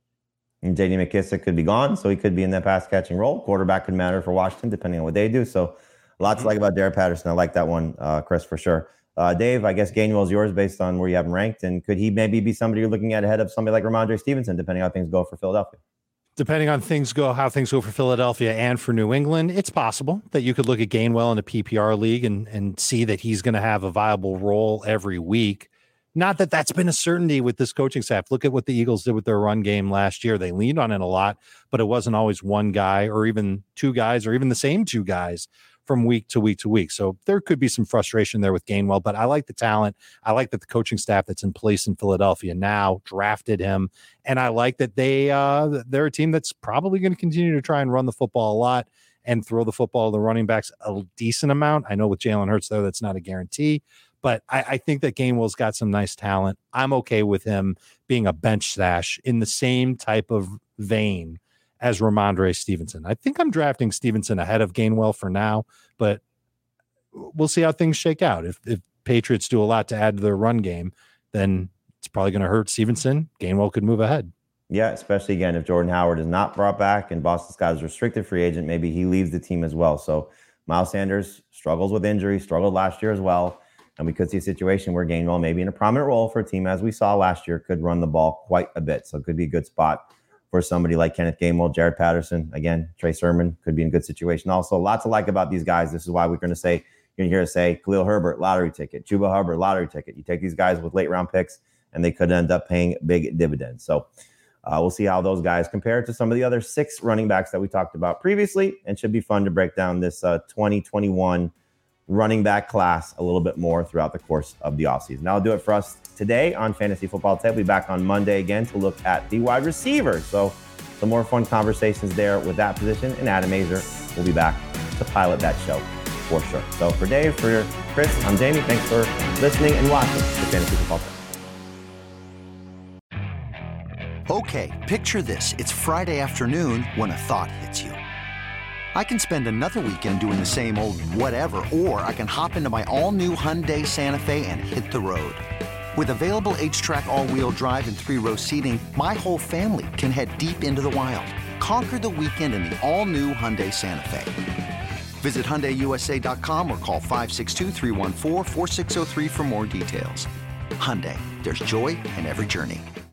And J.D. McKissick could be gone, so he could be in that pass catching role. Quarterback could matter for Washington, depending on what they do. So lots to like about Jarrett Patterson. I like that one, Chris, for sure. Dave, I guess Gainwell's yours based on where you have him ranked. And could he maybe be somebody you're looking at ahead of somebody like Ramondre Stevenson, depending on how things go for Philadelphia? Depending on how things go for Philadelphia and for New England, it's possible that you could look at Gainwell in a PPR league and see that he's going to have a viable role every week. Not that that's been a certainty with this coaching staff. Look at what the Eagles did with their run game last year. They leaned on it a lot, but it wasn't always one guy or even 2 guys or even the same 2 guys from week to week to week. So there could be some frustration there with Gainwell, but I like the talent. I like that the coaching staff that's in place in Philadelphia now drafted him. And I like that they're a team that's probably going to continue to try and run the football a lot and throw the football to the running backs a decent amount. I know with Jalen Hurts there, that's not a guarantee, but I think that Gainwell's got some nice talent. I'm okay with him being a bench stash in the same type of vein as Ramondre Stevenson. I think I'm drafting Stevenson ahead of Gainwell for now, but we'll see how things shake out. If Patriots do a lot to add to their run game, then it's probably going to hurt Stevenson. Gainwell could move ahead. Yeah, especially, again, if Jordan Howard is not brought back and Boston Scott is a restricted free agent, maybe he leaves the team as well. So Miles Sanders struggles with injury, struggled last year as well. And we could see a situation where Gainwell, maybe in a prominent role for a team, as we saw last year, could run the ball quite a bit. So it could be a good spot for somebody like Kenneth Gainwell, Jarrett Patterson. Again, Trey Sermon could be in a good situation. Also, lots to like about these guys. This is why we're going to say, you're going to hear us say, Khalil Herbert, lottery ticket. Chuba Hubbard, lottery ticket. You take these guys with late round picks, and they could end up paying big dividends. So we'll see how those guys compare to some of the other 6 running backs that we talked about previously, and should be fun to break down this 2021 running back class a little bit more throughout the course of the offseason. That'll do it for us today on Fantasy Football Today. We'll be back on Monday again to look at the wide receivers. So some more fun conversations there with that position. And Adam Aizer will be back to pilot that show for sure. So for Dave, for Chris, I'm Jamie. Thanks for listening and watching the Fantasy Football Today. Okay, picture this. It's Friday afternoon when a thought hits you. I can spend another weekend doing the same old whatever, or I can hop into my all-new Hyundai Santa Fe and hit the road. With available H-Track all-wheel drive and 3-row seating, my whole family can head deep into the wild. Conquer the weekend in the all-new Hyundai Santa Fe. Visit HyundaiUSA.com or call 562-314-4603 for more details. Hyundai, there's joy in every journey.